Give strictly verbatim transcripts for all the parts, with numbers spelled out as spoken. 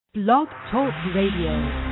Blog Talk Radio.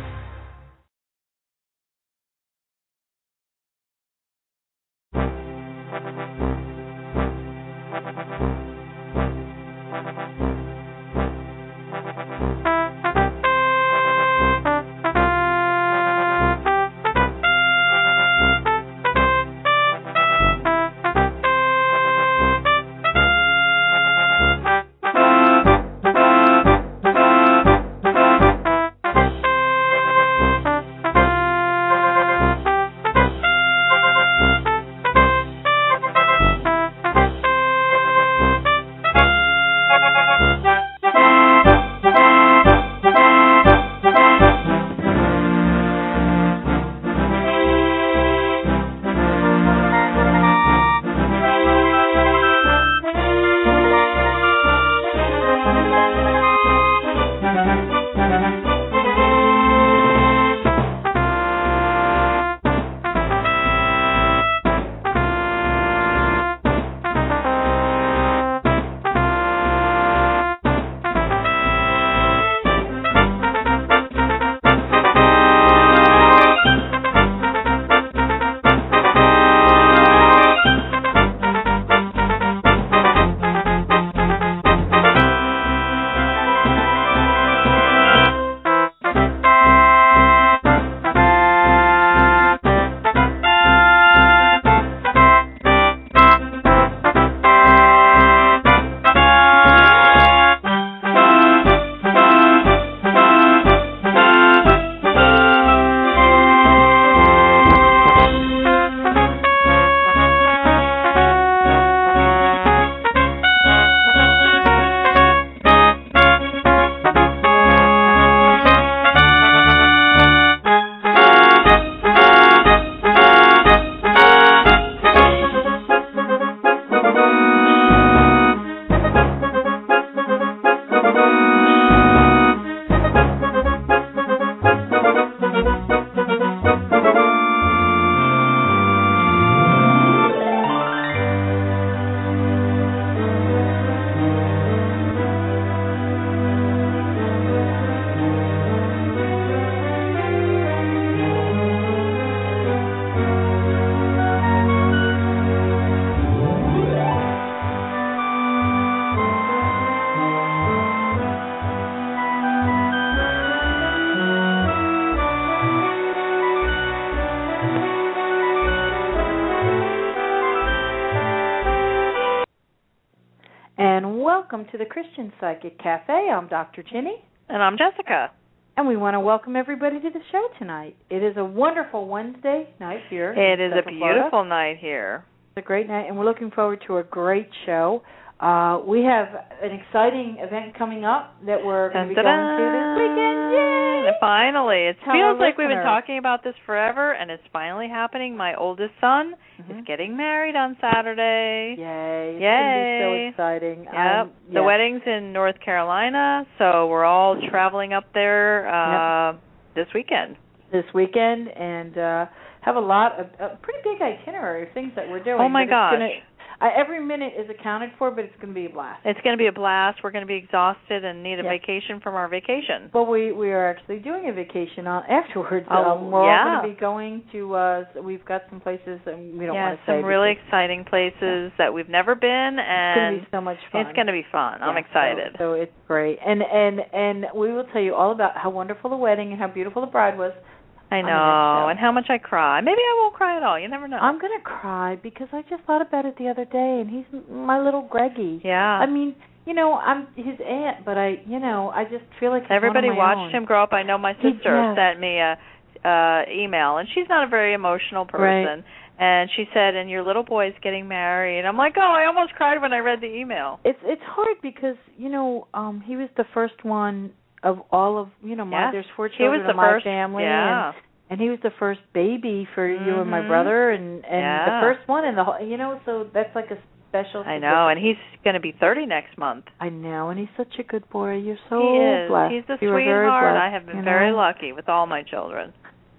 Welcome to the Christian Psychic Cafe. I'm Doctor Ginny. And I'm Jessica. And we want to welcome everybody to the show tonight. It is a wonderful Wednesday night here. It is a beautiful Florida. night here. It's a great night, and we're looking forward to a great show. Uh, we have an exciting event coming up that we're going to be going to this weekend. Yay! Finally. It Tell feels like listener. we've been talking about this forever, and it's finally happening. My oldest son mm-hmm. is getting married on Saturday. Yay. It's Yay. going to be so exciting. Yep. Um, the yes. wedding's in North Carolina, so we're all traveling up there uh, yep. this weekend. This weekend, and uh, have a lot of a pretty big itinerary of things that we're doing. Oh, my but gosh. It's gonna, Uh, every minute is accounted for, but it's going to be a blast. It's going to be a blast. We're going to be exhausted and need a yes. vacation from our vacation. Well, we we are actually doing a vacation on afterwards. Oh, um, we're yeah. all going to be going to. Uh, so we've got some places that we don't yeah, want to say. some really because, exciting places yeah. that we've never been, and it's going to be so much fun. It's going to be fun. Yeah, I'm excited. So, so it's great, and and and we will tell you all about how wonderful the wedding and how beautiful the bride was. I know, and how much I cry. Maybe I won't cry at all. You never know. I'm going to cry because I just thought about it the other day, and he's my little Greggy. Yeah. I mean, you know, I'm his aunt, but I, you know, I just feel like he's everybody one of my watched own. him grow up. I know my sister he, yeah. sent me a uh email, and she's not a very emotional person. Right. And she said, "And your little boy's getting married." I'm like, "Oh, I almost cried when I read the email." It's it's hard because you know, um, he was the first one of all of you know, my yeah. there's four he children was the in my first, family, yeah. and and he was the first baby for mm-hmm. you and my brother, and and yeah. the first one in the whole, you know, so that's like a special. I know, and he's going to be thirty next month. I know, and he's such a good boy. You're so he is. blessed. He's a you sweetheart. blessed, I have been you know? very lucky with all my children.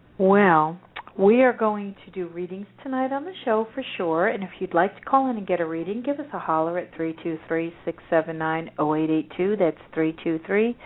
Well, we are going to do readings tonight on the show for sure, and if you'd like to call in and get a reading, give us a holler at three two three, six seven nine, zero eight eight two. That's three two three,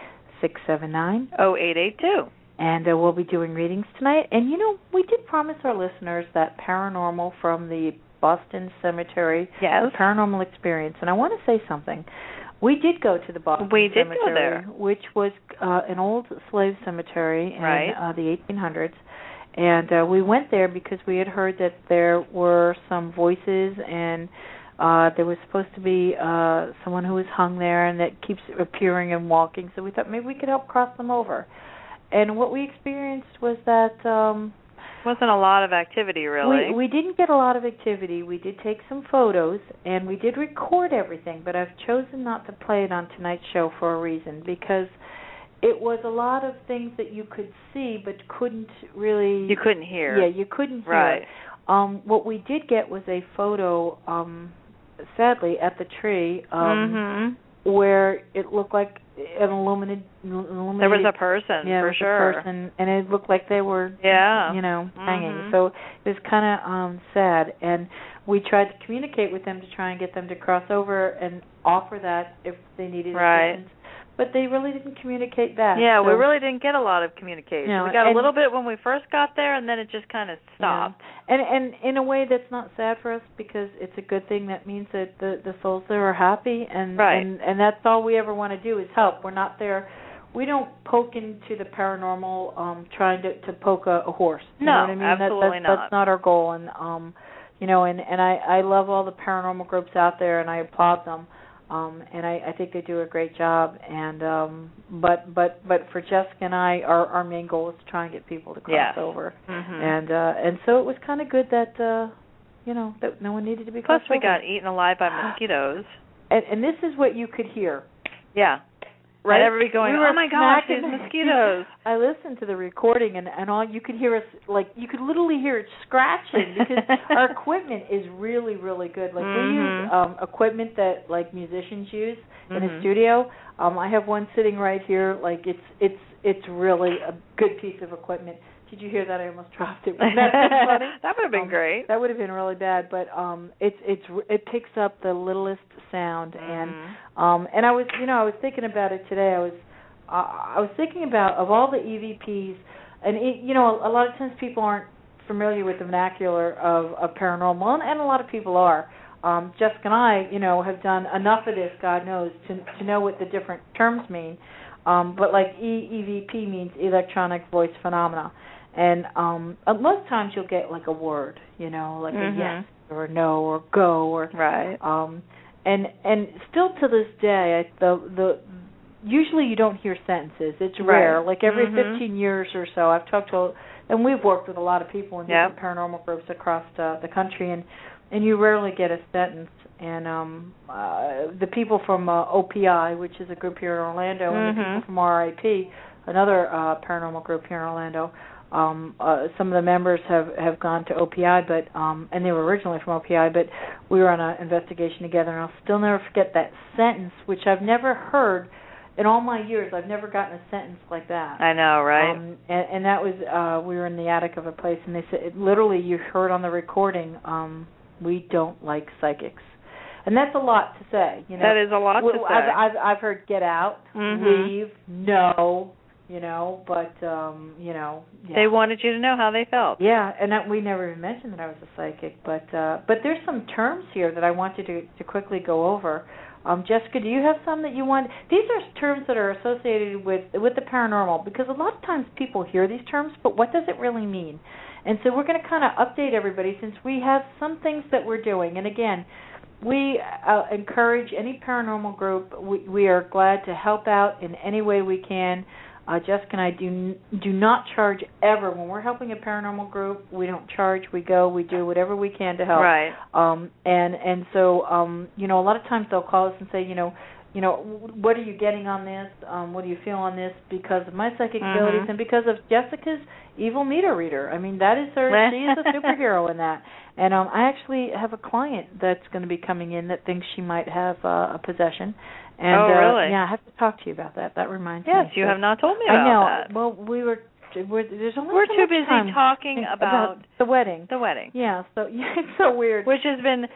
six seven nine, oh eight eight two. And uh, we'll be doing readings tonight. And, you know, we did promise our listeners that paranormal from the Boston Cemetery, yes. the paranormal experience. And I want to say something. We did go to the Boston we did Cemetery, go there. which was uh, an old slave cemetery in right. uh, the eighteen hundreds. And uh, we went there because we had heard that there were some voices, and uh, there was supposed to be uh, someone who was hung there and that keeps appearing and walking. So we thought maybe we could help cross them over. And what we experienced was that um, wasn't a lot of activity, really. We, we didn't get a lot of activity. We did take some photos, and we did record everything, but I've chosen not to play it on tonight's show for a reason, because it was a lot of things that you could see but couldn't really... You couldn't hear. Yeah, you couldn't hear. Right. Um, what we did get was a photo, um, sadly, at the tree, um, mm-hmm. where it looked like an illuminated, illuminated... There was a person, yeah, for was sure. A person, and it looked like they were, yeah. you know, mm-hmm. hanging. So it was kind of um, sad, and we tried to communicate with them to try and get them to cross over and offer that if they needed right. assistance. But they really didn't communicate that. Yeah, so, we really didn't get a lot of communication. You know, we got and, a little bit when we first got there, and then it just kind of stopped. Yeah. And and in a way, that's not sad for us, because it's a good thing. That means that the the souls there are happy, and right. and and that's all we ever want to do is help. We're not there. We don't poke into the paranormal, um, trying to, to poke a, a horse. You no, know what I mean? absolutely that, that's, not. That's not our goal. And um, you know, and and I I love all the paranormal groups out there, and I applaud them. Um, and I, I think they do a great job. And um, but but but for Jessica and I, our, our main goal is to try and get people to cross yes. over. Mm-hmm. And uh, and so it was kind of good that uh, you know that no one needed to be Plus, crossed we over. got eaten alive by mosquitoes. And, and this is what you could hear. Yeah. Right? And everybody going, we oh my gosh, smacking. these mosquitoes. I listened to the recording, and, and all you could hear us, like, you could literally hear it scratching, because our equipment is really, really good. Like, mm-hmm. we use um, equipment that, like, musicians use mm-hmm. in a studio. Um, I have one sitting right here. Like, it's it's it's really a good piece of equipment. Did you hear that? I almost dropped it. Wasn't that funny? That would have been um, great. That would have been really bad, but um, it's it's it picks up the littlest sound, mm. and um, and I was you know I was thinking about it today. I was uh, I was thinking about of all the E V Ps, and it, you know a, a lot of times people aren't familiar with the vernacular of, of paranormal, and, and a lot of people are. Um, Jessica and I, you know, have done enough of this, God knows, to to know what the different terms mean. Um, but like e- EVP means electronic voice phenomena. And um, most times you'll get like a word, you know, like mm-hmm. a yes or a no or go or right. Um, and and still to this day, I, the the usually you don't hear sentences. It's right. rare. Like every mm-hmm. fifteen years or so, I've talked to, and we've worked with a lot of people in different yep. paranormal groups across uh, the country, and and you rarely get a sentence. And um, uh, the people from uh, O P I, which is a group here in Orlando, mm-hmm. and the people from R I P, another uh, paranormal group here in Orlando. Um, uh, some of the members have, have gone to O P I, but um, and they were originally from O P I, but we were on an investigation together, and I'll still never forget that sentence, which I've never heard in all my years. I've never gotten a sentence like that. I know, right? Um, and, and that was uh, we were in the attic of a place, and they said it, literally you heard on the recording, um, we don't like psychics. And that's a lot to say. You know, that is a lot to well, say. I've, I've, I've heard get out, mm-hmm. leave, no. You know, but, um, you know. Yeah. They wanted you to know how they felt. Yeah, and that, we never even mentioned that I was a psychic. But uh, but there's some terms here that I wanted to, to quickly go over. Um, Jessica, do you have some that you want? These are terms that are associated with, with the paranormal, because a lot of times people hear these terms, but what does it really mean? And so we're going to kind of update everybody, since we have some things that we're doing. And, again, we uh, encourage any paranormal group. We, we are glad to help out in any way we can. Uh, Jessica and I do do not charge ever. When we're helping a paranormal group, we don't charge. We go, we do whatever we can to help. Right. Um, and and so, um, you know, a lot of times they'll call us and say, you know, you know, what are you getting on this? Um, what do you feel on this? Because of my psychic mm-hmm. abilities and because of Jessica's evil meter reader. I mean, that is her. She is a superhero in that. And um, I actually have a client that's going to be coming in that thinks she might have uh, a possession. And, oh, really? Uh, yeah, I have to talk to you about that. That reminds yes, me. Yes, you so, have not told me about I know. that. Well, we were. We're, there's only we're so too much busy time talking about, about the wedding. The wedding. Yeah. So yeah, it's so weird. Which has been,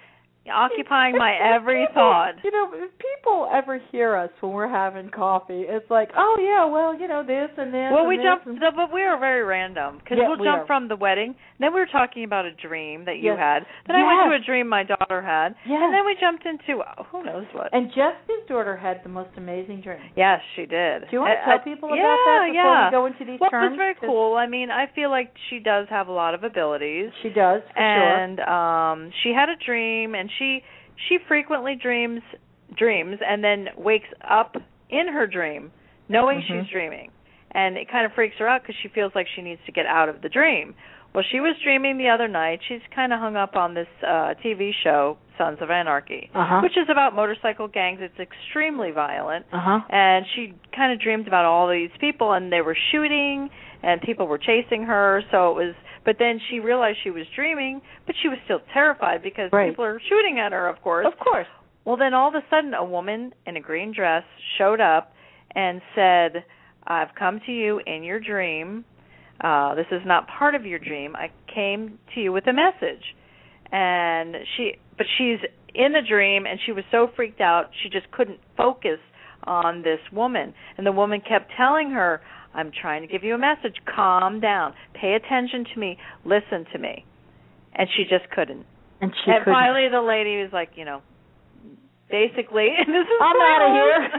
occupying my every thought. You know, if people ever hear us when we're having coffee, it's like, oh yeah, well, you know, this and this. Well, and we this jumped, and... no, but we are very random because Yeah, we'll we jump are. from the wedding. Then we were talking about a dream that you Yes. had. Then Yes. I went to a dream my daughter had. Yes. And then we jumped into oh, who knows what. And Jessica's daughter had the most amazing dream. Yes, she did. Do you want to I, tell I, people yeah, about that before yeah. we go into these well, terms? Well, it's very cool. I mean, I feel like she does have a lot of abilities. She does, for and, sure. um, she had a dream, and she she frequently dreams dreams and then wakes up in her dream knowing Mm-hmm. she's dreaming. And it kind of freaks her out because she feels like she needs to get out of the dream. Well, she was dreaming the other night. She's kind of hung up on this uh, T V show, Sons of Anarchy, uh-huh. which is about motorcycle gangs. It's extremely violent. Uh-huh. And she kind of dreamed about all these people, and they were shooting, and people were chasing her. So it was, but then she realized she was dreaming, but she was still terrified because right. people are shooting at her, of course. Of course. Well, then all of a sudden, a woman in a green dress showed up and said, I've come to you in your dream. Uh, this is not part of your dream. I came to you with a message. And she, but she's in the dream, and she was so freaked out, she just couldn't focus on this woman. And the woman kept telling her, I'm trying to give you a message. Calm down. Pay attention to me. Listen to me. And she just couldn't. And she And couldn't. finally the lady was like, you know, basically, this is I'm out of here.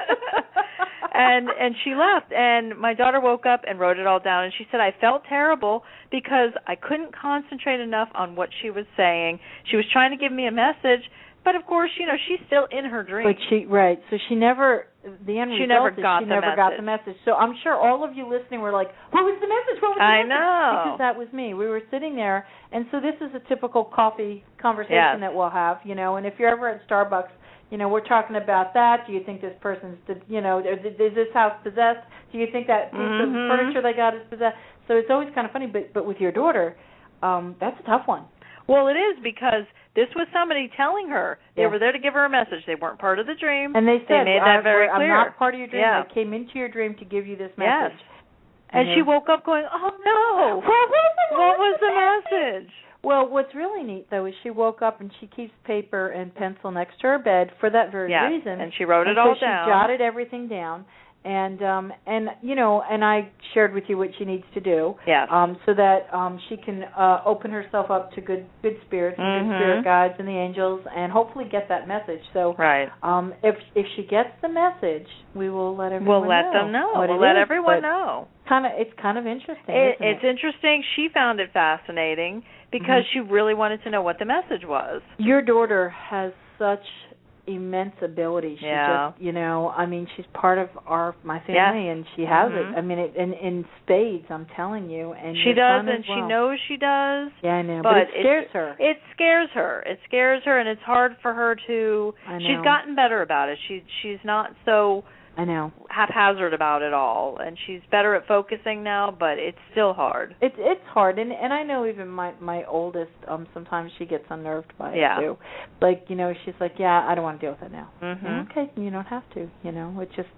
and and she left, and my daughter woke up and wrote it all down, and she said, I felt terrible because I couldn't concentrate enough on what she was saying. She was trying to give me a message, but of course, you know, she's still in her dream. But she, right, so she never, the end she result never is got she the never message. got the message. So I'm sure all of you listening were like, what was the message? What was the I message? know. Because that was me. We were sitting there, and so this is a typical coffee conversation Yes. that we'll have, you know, and if you're ever at Starbucks, you know, we're talking about that. Do you think this person's, you know, is this house possessed? Do you think that piece Mm-hmm. of furniture they got is possessed? So it's always kind of funny, but but with your daughter, um, that's a tough one. Well, it is because this was somebody telling her. They Yeah. were there to give her a message. They weren't part of the dream. And they said, they made that I, very I'm clear. not part of your dream. Yeah. I came into your dream to give you this Yes. message. And You she know? woke up going, oh, no. Well, what was the, What was the message? Well, what's really neat, though, is she woke up and she keeps paper and pencil next to her bed for that very Yes, reason. and she wrote it and all so down. she jotted everything down. And, um, and you know, and I shared with you what she needs to do. Yes. Um, so that um, she can uh, open herself up to good good spirits and Mm-hmm. good spirit guides and the angels and hopefully get that message. So Right. um, if if she gets the message, we will let everyone We'll know. let them know. what We'll it let is, everyone but know. Kind of, it's kind of interesting. It, isn't it's it? interesting. She found it fascinating because Mhm. she really wanted to know what the message was. Your daughter has such immense ability. She Yeah. just, you know, I mean, she's part of our my family, Yes. and she has Mhm. it. I mean, it, in in spades. I'm telling you. And She your does, son and as she well. knows she does. Yeah, I know, but but, it scares it's- her. It scares her. It scares her, and it's hard for her to. I know. She's gotten better about it. She she's not so I know. haphazard about it all, and she's better at focusing now. But it's still hard. It's it's hard, and and I know even my my oldest. Um, sometimes she gets unnerved by Yeah. it too. Like, you know, she's like, yeah, I don't want to deal with it now. Mhm. Okay, you don't have to. You know, it's just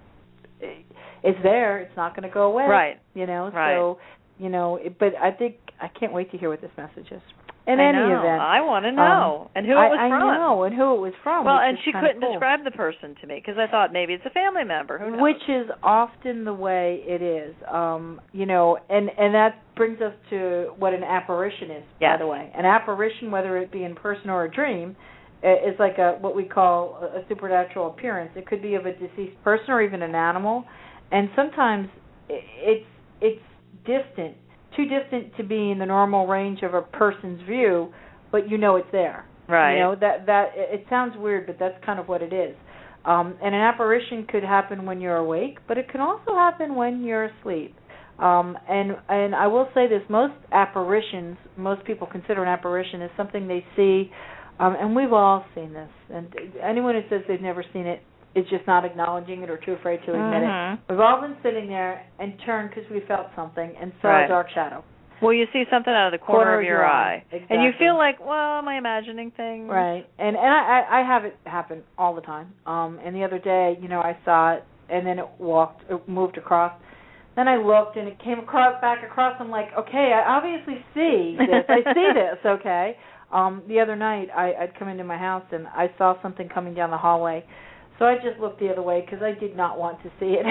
it, it's there. It's not going to go away. Right. You know. Right. So, you know, it, but I think I can't wait to hear what this message is. In I any know. event, I want to know, um, and who I, it was I from. know, and who it was from. Well, which and is she kinda couldn't cool. describe the person to me because I thought maybe it's a family member. Who knows? Which is often the way it is. Um, you know, and and that brings us to what an apparition is, by Yes. the way. An apparition, whether it be in person or a dream, i- is like a what we call a, a supernatural appearance. It could be of a deceased person or even an animal, and sometimes i- it's it's distant, too distant to be in the normal range of a person's view, but you know it's there. Right. You know, that that it it sounds weird, but that's kind of what it is. Um, and an apparition could happen when you're awake, but it can also happen when you're asleep. Um, and and I will say this: most apparitions, most people consider an apparition as something they see, um, and we've all seen this. And anyone who says they've never seen it is just not acknowledging it or too afraid to admit Mhm. it. We've all been sitting there and turned because we felt something and saw Right. a dark shadow. Well, you see something out of the corner, Corner of your eye, Exactly. and you feel like, well, am I imagining things? Right, and and I I have it happen all the time. Um, and the other day, you know, I saw it, and then it walked, it moved across. Then I looked, and it came across back across. I'm like, okay, I obviously see this. I see this, okay. Um, the other night, I, I'd come into my house, and I saw something coming down the hallway. So I just looked the other way because I did not want to see it.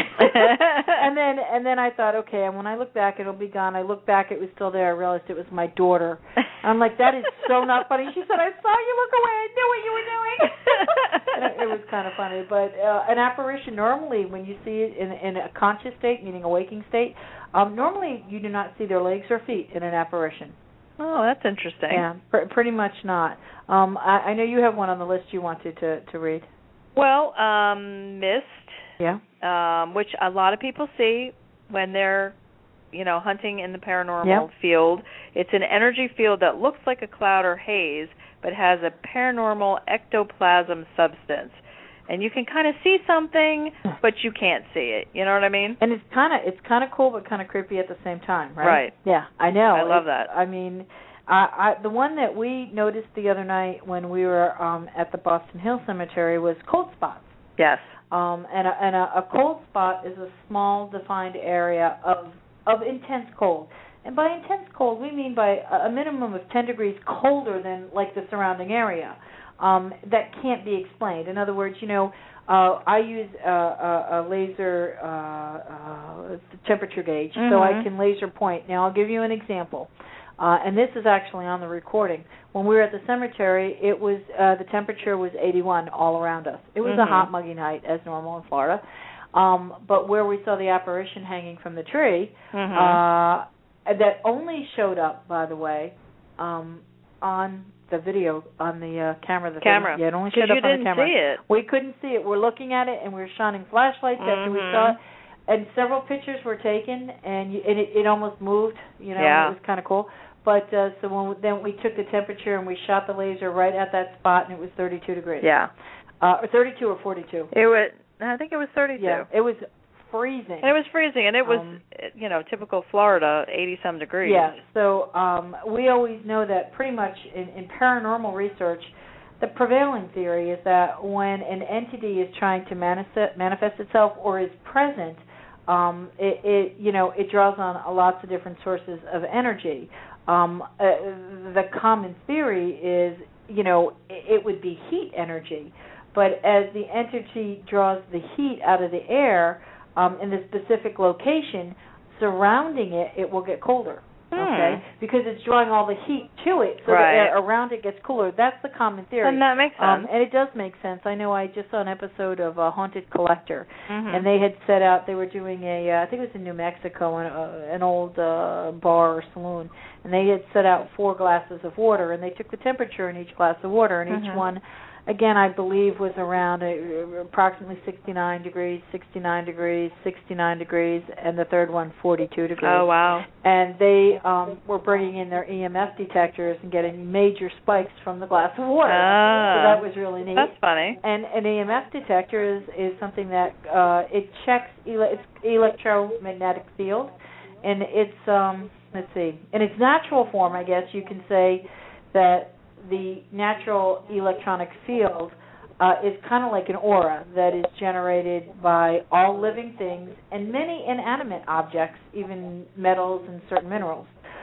and then and then I thought, okay, and when I look back, it'll be gone. I looked back, it was still there. I realized it was my daughter. I'm like, that is so not funny. She said, I saw you look away. I knew what you were doing. And it, it was kind of funny. But uh, an apparition, normally when you see it in, in a conscious state, meaning a waking state, um, normally you do not see their legs or feet in an apparition. Oh, that's interesting. Yeah, pr- pretty much not. Um, I, I know you have one on the list you wanted to, to read. Well, um, mist, yeah, um, which a lot of people see when they're, you know, hunting in the paranormal yep. field. It's an energy field that looks like a cloud or haze, but has a paranormal ectoplasm substance. And you can kind of see something, but you can't see it. You know what I mean? And it's kind of it's kind of cool, but kind of creepy at the same time, right? Right. Yeah, I know. I love it's, that. I mean. I, I, the one that we noticed the other night when we were um, at the Boston Hill Cemetery was cold spots. Yes. Um, and a, and a, a cold spot is a small defined area of of intense cold. And by intense cold, we mean by a minimum of ten degrees colder than like the surrounding area. Um, that can't be explained. In other words, you know, uh, I use a, a, a laser uh, uh, temperature gauge, mm-hmm. so I can laser point. Now, I'll give you an example. Uh, and this is actually on the recording. When we were at the cemetery, it was uh, the temperature was eighty-one all around us. It was mm-hmm. a hot, muggy night, as normal in Florida. Um, but where we saw the apparition hanging from the tree, mm-hmm. uh, that only showed up, by the way, um, on the video, on the uh, camera. The camera. Thing. Yeah, it only showed up you on the camera. See it. We couldn't see it. We're looking at it, and we were shining flashlights mm-hmm. after we saw it. And several pictures were taken, and, you, and it, it almost moved. You know, yeah. it was kind of cool. But uh, so when we, then we took the temperature and we shot the laser right at that spot, and it was thirty-two degrees. Yeah. Uh, or thirty-two or forty-two. It was. I think it was thirty-two. Yeah. It was freezing. And it was freezing, and it was, um, you know, typical Florida, eighty-some degrees. Yeah. So um, we always know that pretty much in, in paranormal research, the prevailing theory is that when an entity is trying to manifest, manifest itself or is present, um, it, it you know it draws on lots of different sources of energy. Um, uh, the common theory is, you know, it, it would be heat energy, but as the entity draws the heat out of the air um, in the specific location surrounding it, it will get colder. Okay, hmm. because it's drawing all the heat to it, so right. the air around it gets cooler. That's the common theory. And that makes sense. Um, and it does make sense. I know I just saw an episode of uh, Haunted Collector, mm-hmm. and they had set out, they were doing a, uh, I think it was in New Mexico, an, uh, an old uh, bar or saloon, and they had set out four glasses of water, and they took the temperature in each glass of water, and mm-hmm. each one, again, I believe was around uh, approximately sixty-nine degrees, sixty-nine degrees, sixty-nine degrees, and the third one forty-two degrees. Oh, wow. And they um, were bringing in their E M F detectors and getting major spikes from the glass of water. Ah, so that was really neat. That's funny. And an E M F detector is, is something that uh, it checks ele- it's electromagnetic field, and it's um, let's see, in its natural form, I guess you can say that the natural electronic field uh, is kind of like an aura that is generated by all living things and many inanimate objects, even metals and certain minerals.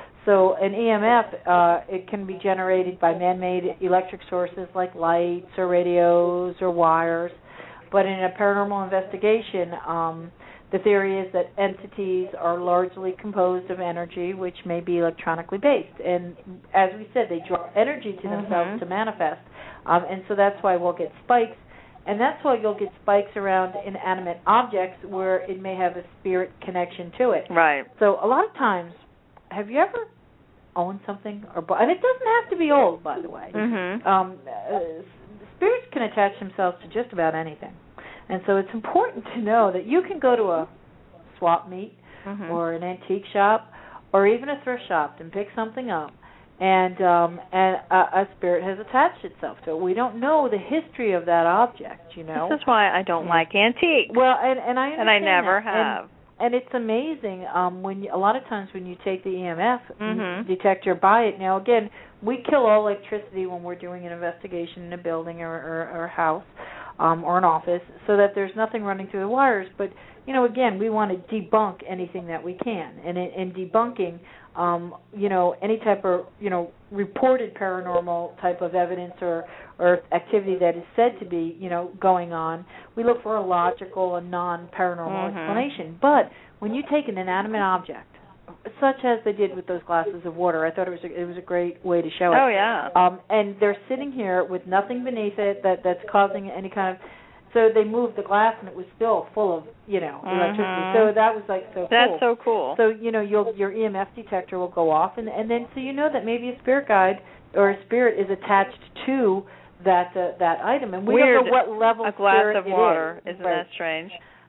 So an E M F, uh, it can be generated by man-made electric sources like lights or radios or wires. But in a paranormal investigation, um, the theory is that entities are largely composed of energy, which may be electronically based. And as we said, they draw energy to themselves mm-hmm. to manifest. Um, and so that's why we'll get spikes. And that's why you'll get spikes around inanimate objects where it may have a spirit connection to it. Right. So a lot of times, have you ever owned something? or And it doesn't have to be old, by the way. Mm-hmm. Um, uh, spirits can attach themselves to just about anything. And so it's important to know that you can go to a swap meet mm-hmm. or an antique shop or even a thrift shop and pick something up, and um, and a, a spirit has attached itself to it. We don't know the history of that object, you know. This is why I don't and, like antiques. Well, and, and I and I never that. have. And, and it's amazing um, when you, a lot of times when you take the E M F mm-hmm. detector by it. Now, again, we kill all electricity when we're doing an investigation in a building or, or, or a house. um, or an office, so that there's nothing running through the wires. But you know, again, we want to debunk anything that we can, and in, in debunking, um, you know, any type of you know reported paranormal type of evidence or or activity that is said to be you know going on, we look for a logical and non-paranormal mm-hmm. explanation. But when you take an inanimate object, such as they did with those glasses of water, I thought it was a, it was a great way to show it. Oh yeah. Um, and they're sitting here with nothing beneath it that that's causing any kind of. So they moved the glass, and it was still full of, you know, electricity. Mm-hmm. So that was like so That's cool. so cool. So you know, you'll, your E M F detector will go off, and and then so you know that maybe a spirit guide or a spirit is attached to that uh, that item, and we Weird. don't know what level a glass spirit of it water. is. Isn't Right. that strange?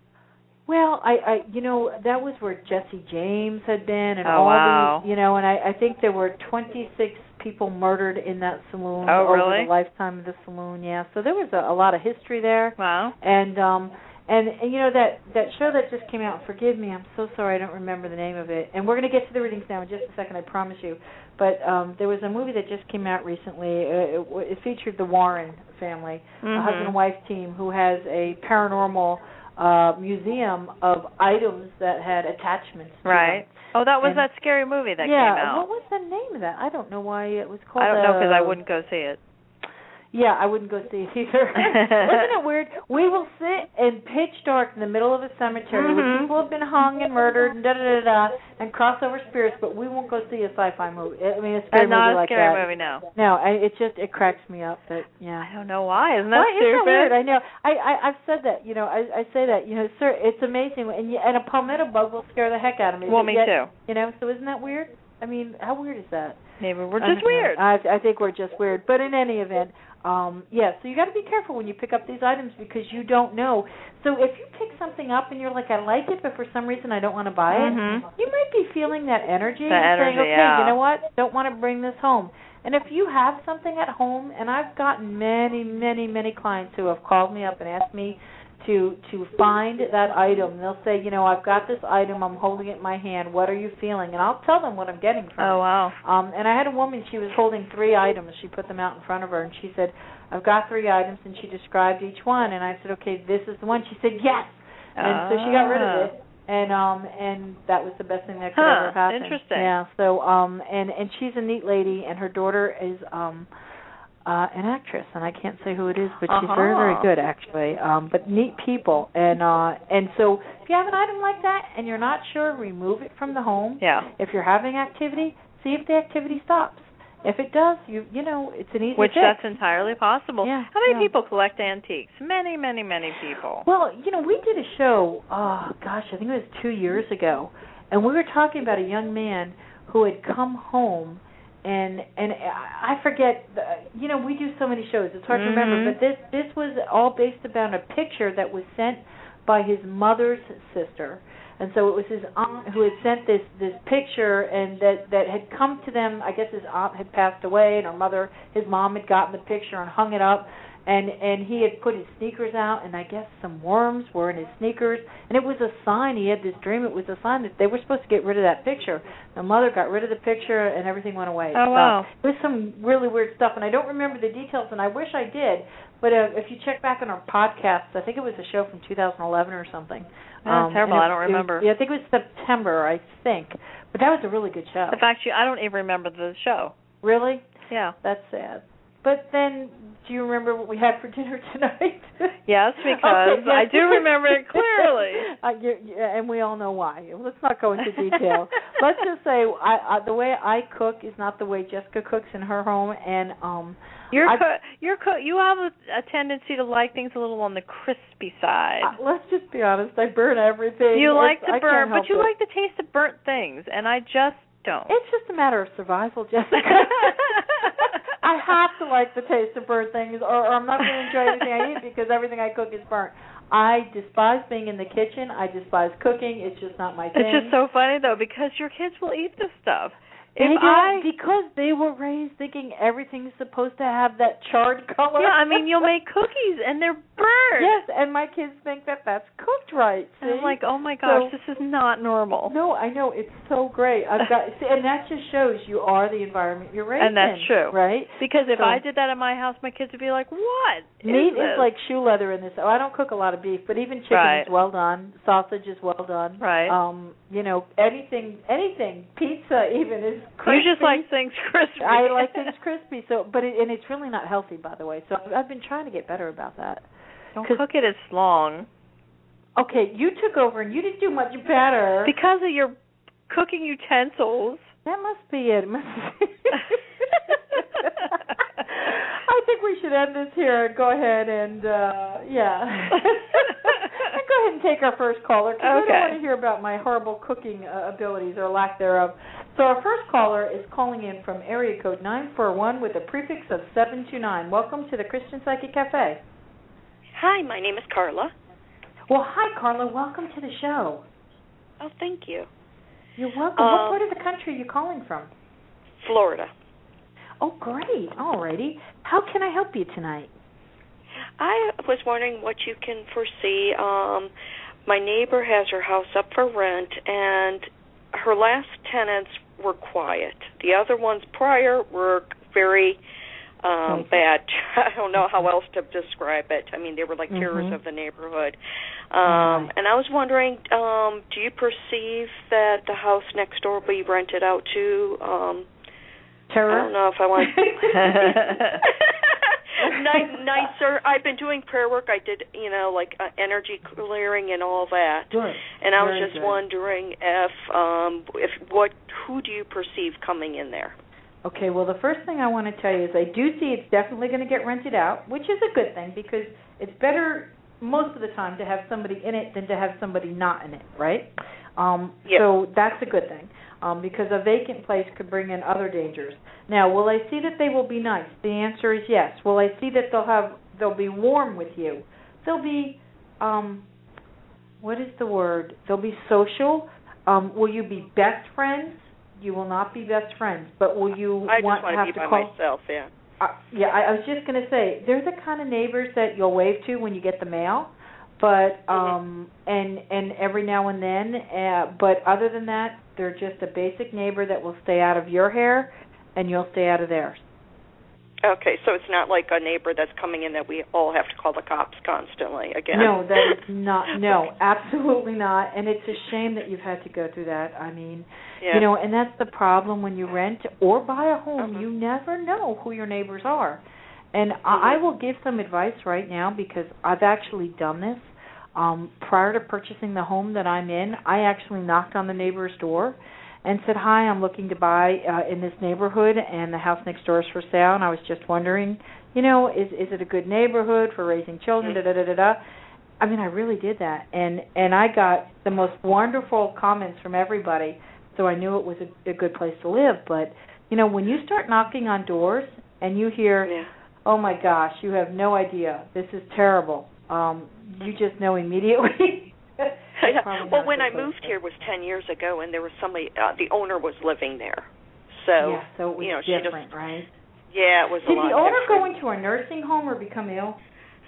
Well, I, I, you know, that was where Jesse James had been, and oh, all wow. these, you know, and I, I think there were twenty-six people murdered in that saloon oh, over really? the lifetime of the saloon. Yeah, so there was a, a lot of history there. Wow. And um, and, and you know that that show that just came out. Forgive me, I'm so sorry, I don't remember the name of it. And we're going to get to the readings now in just a second, I promise you. But um, there was a movie that just came out recently. Uh, it, it featured the Warren family, mm-hmm. a husband and wife team who has a paranormal Uh, museum of items that had attachments to right. them. Oh, that was and, that scary movie that yeah, came out. what was the name of that? I don't know why it was called. I don't know because uh, I wouldn't go see it. Yeah, I wouldn't go see it either. Isn't it weird? We will sit in pitch dark in the middle of a cemetery mm-hmm. where people have been hung and murdered and da da da da and cross over spirits, but we won't go see a sci-fi movie. I mean, a scary and not movie a like scary that. movie, no. No, I, it just it cracks me up. But yeah, I don't know why. Isn't that well, stupid? Isn't that weird? I know. I, I I've said that. You know, I I say that. You know, sir, it's amazing, and you, and a palmetto bug will scare the heck out of me. Well, me yet, too. You know, so isn't that weird? I mean, how weird is that? Maybe we're just weird. I, I think we're just weird. But in any event, um, yeah, so you got to be careful when you pick up these items because you don't know. So if you pick something up and you're like, I like it, but for some reason I don't want to buy it, mm-hmm. you might be feeling that energy the and energy, saying, okay, yeah. you know what, don't want to bring this home. And if you have something at home, and I've gotten many, many, many clients who have called me up and asked me to to find that item. They'll say, you know, I've got this item, I'm holding it in my hand, what are you feeling? And I'll tell them what I'm getting from Oh, it. wow. Um, and I had a woman, she was holding three items. She put them out in front of her, and she said, I've got three items, and she described each one. And I said, okay, this is the one. She said, yes. And ah. so she got rid of it. And um and that was the best thing that could huh, ever happen. Interesting. Yeah. So um and and she's a neat lady, and her daughter is um uh an actress, and I can't say who it is, but she's uh-huh. very very good actually. Um but neat people, and uh and so if you have an item like that and you're not sure, remove it from the home. Yeah. If you're having activity, see if the activity stops. If it does, you you know, it's an easy Which fix. that's entirely possible. Yeah, How many yeah. people collect antiques? Many, many, many people. Well, you know, we did a show, oh, gosh, I think it was two years ago, and we were talking about a young man who had come home, and and I forget, the, you know, we do so many shows, it's hard mm-hmm. to remember, but this, this was all based about a picture that was sent by his mother's sister. And so it was his aunt who had sent this this picture, and that that had come to them. I guess his aunt had passed away, and her mother, his mom, had gotten the picture and hung it up, and and he had put his sneakers out, and I guess some worms were in his sneakers, and it was a sign. He had this dream. It was a sign that they were supposed to get rid of that picture. The mother got rid of the picture, and everything went away. Oh, so wow. It was some really weird stuff, and I don't remember the details, and I wish I did. But uh, if you check back on our podcasts, I think it was a show from two thousand eleven or something. Oh, um, terrible. it, I don't remember. It was, yeah, I think it was September, I think. But that was a really good show. The fact you, I don't even remember the show. Really? Yeah. That's sad. But then, do you remember what we had for dinner tonight? Yes, because okay, yes. I do remember it clearly. uh, you, you, and we all know why. Let's not go into detail. Let's just say I, I, the way I cook is not the way Jessica cooks in her home, and um, You're I, co- you're co- you have a, a tendency to like things a little on the crispy side. Uh, let's just be honest. I burn everything. You like it's, to I burn, can't but help you it. like the taste of burnt things, and I just don't. It's just a matter of survival, Jessica. I have to like the taste of burnt things, or, or I'm not going to enjoy anything I eat because everything I cook is burnt. I despise being in the kitchen. I despise cooking. It's just not my thing. It's just so funny, though, because your kids will eat this stuff. They If don't, I because they were raised thinking everything's supposed to have that charred color. Yeah, I mean, you'll make cookies, and they're bird. Yes, and my kids think that that's cooked right. See? And I'm like, oh my gosh, So, this is not normal. No, I know, it's so great. I've got, see, and that just shows you are the environment you're raised in. And that's in, true, right? Because if so, I did that in my house, my kids would be like, "What? Meat is, is like shoe leather in this. Oh, I don't cook a lot of beef, but even chicken right. is well done. Sausage is well done. Right. Um, you know, anything, anything, pizza even is crispy. You just like things crispy. I like things crispy. So, but it, and it's really not healthy, by the way. So I've been trying to get better about that. Don't cook it as long. Okay, you took over and you didn't do much better. Because of your cooking utensils. That must be it. Must be I think we should end this here and go ahead and, uh, yeah. and go ahead and take our first caller, because okay. I don't want to hear about my horrible cooking uh, abilities or lack thereof. So our first caller is calling in from area code nine four one with a prefix of seven two nine. Welcome to the Christian Psychic Cafe. Hi, my name is Carla. Well, hi, Carla. Welcome to the show. Oh, thank you. You're welcome. Um, what part of the country are you calling from? Florida. Oh, great. All righty. How can I help you tonight? I was wondering what you can foresee. Um, my neighbor has her house up for rent, and her last tenants were quiet. The other ones prior were very um, okay. bad. I don't know how else to describe it. I mean, they were like mm-hmm. terrors of the neighborhood. Um, right. And I was wondering, um, do you perceive that the house next door will be rented out to um, terror? I don't know if I want nice, nicer. I've been doing prayer work. I did, you know, like uh, energy clearing and all that. Good. And I was Very just good. wondering if, um, if what, who do you perceive coming in there? Okay. Well, the first thing I want to tell you is I do see it's definitely going to get rented out, which is a good thing because it's better most of the time to have somebody in it than to have somebody not in it, right? Um, yep. So that's a good thing. Um, because a vacant place could bring in other dangers. Now, will I see that they will be nice? The answer is yes. Will I see that they'll have they'll be warm with you? They'll be um, what is the word? They'll be social. Um, will you be best friends? You will not be best friends, but will you I want just to want have to be to by call? myself, yeah. Uh, yeah, I, I was just going to say they're the kind of neighbors that you'll wave to when you get the mail. But um mm-hmm. and and every now and then, uh, but other than that, they're just a basic neighbor that will stay out of your hair, and you'll stay out of theirs. Okay, so it's not like a neighbor that's coming in that we all have to call the cops constantly again. No, that is not. No, absolutely not. And it's a shame that you've had to go through that. I mean, yeah. you know, and that's the problem when you rent or buy a home. Uh-huh. You never know who your neighbors are. And mm-hmm. I will give some advice right now because I've actually done this. Um, prior to purchasing the home that I'm in, I actually knocked on the neighbor's door and said, hi, I'm looking to buy uh, in this neighborhood, and the house next door is for sale, and I was just wondering, you know, is is it a good neighborhood for raising children, mm-hmm. da-da-da-da-da. I mean, I really did that, and, and I got the most wonderful comments from everybody, so I knew it was a, a good place to live. But, you know, when you start knocking on doors and you hear, yeah. oh, my gosh, you have no idea, this is terrible, um, you just know immediately. Well, when I moved here was ten years ago, and there was somebody, uh, the owner was living there. So, yeah, so it was you know, different, she just, right? Yeah, it was Did a lot the owner different. go into a nursing home or become ill?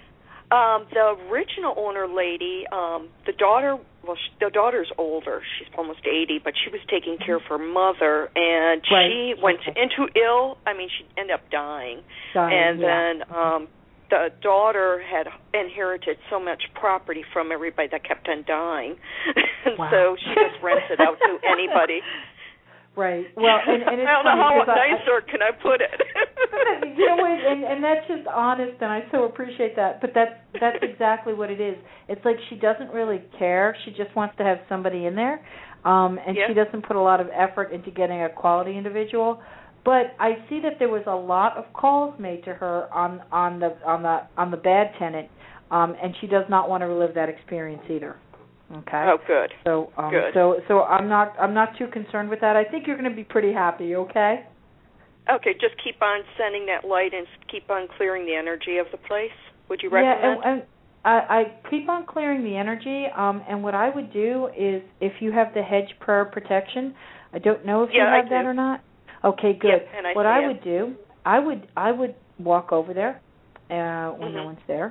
Um, the original owner lady, um, the daughter, well, she, the daughter's older. She's almost eighty, but she was taking care of her mother, and right. she went okay. into ill. I mean, she ended up dying. dying and yeah. then um, the daughter had inherited so much property from everybody that kept on dying, and wow. so she just rented out to anybody. Right. Well, and, and it's I don't know how I, nicer I, can I put it. you know what? And, and that's just honest, and I so appreciate that. But that's that's exactly what it is. It's like she doesn't really care. She just wants to have somebody in there, um, and yeah. she doesn't put a lot of effort into getting a quality individual. But I see that there was a lot of calls made to her on on the on the on the bad tenant, um, and she does not want to relive that experience either. Okay. Oh, good. So, um, good. so, so I'm not, I'm not too concerned with that. I think you're going to be pretty happy. Okay. Okay. Just keep on sending that light and keep on clearing the energy of the place. Would you recommend? Yeah, and, and I, I keep on clearing the energy. Um, and what I would do is, if you have the hedge prayer protection, I don't know if yeah, you have I that do. or not. Okay, good. Yep, and I what see I it. would do, I would, I would walk over there uh, when mm-hmm. no one's there.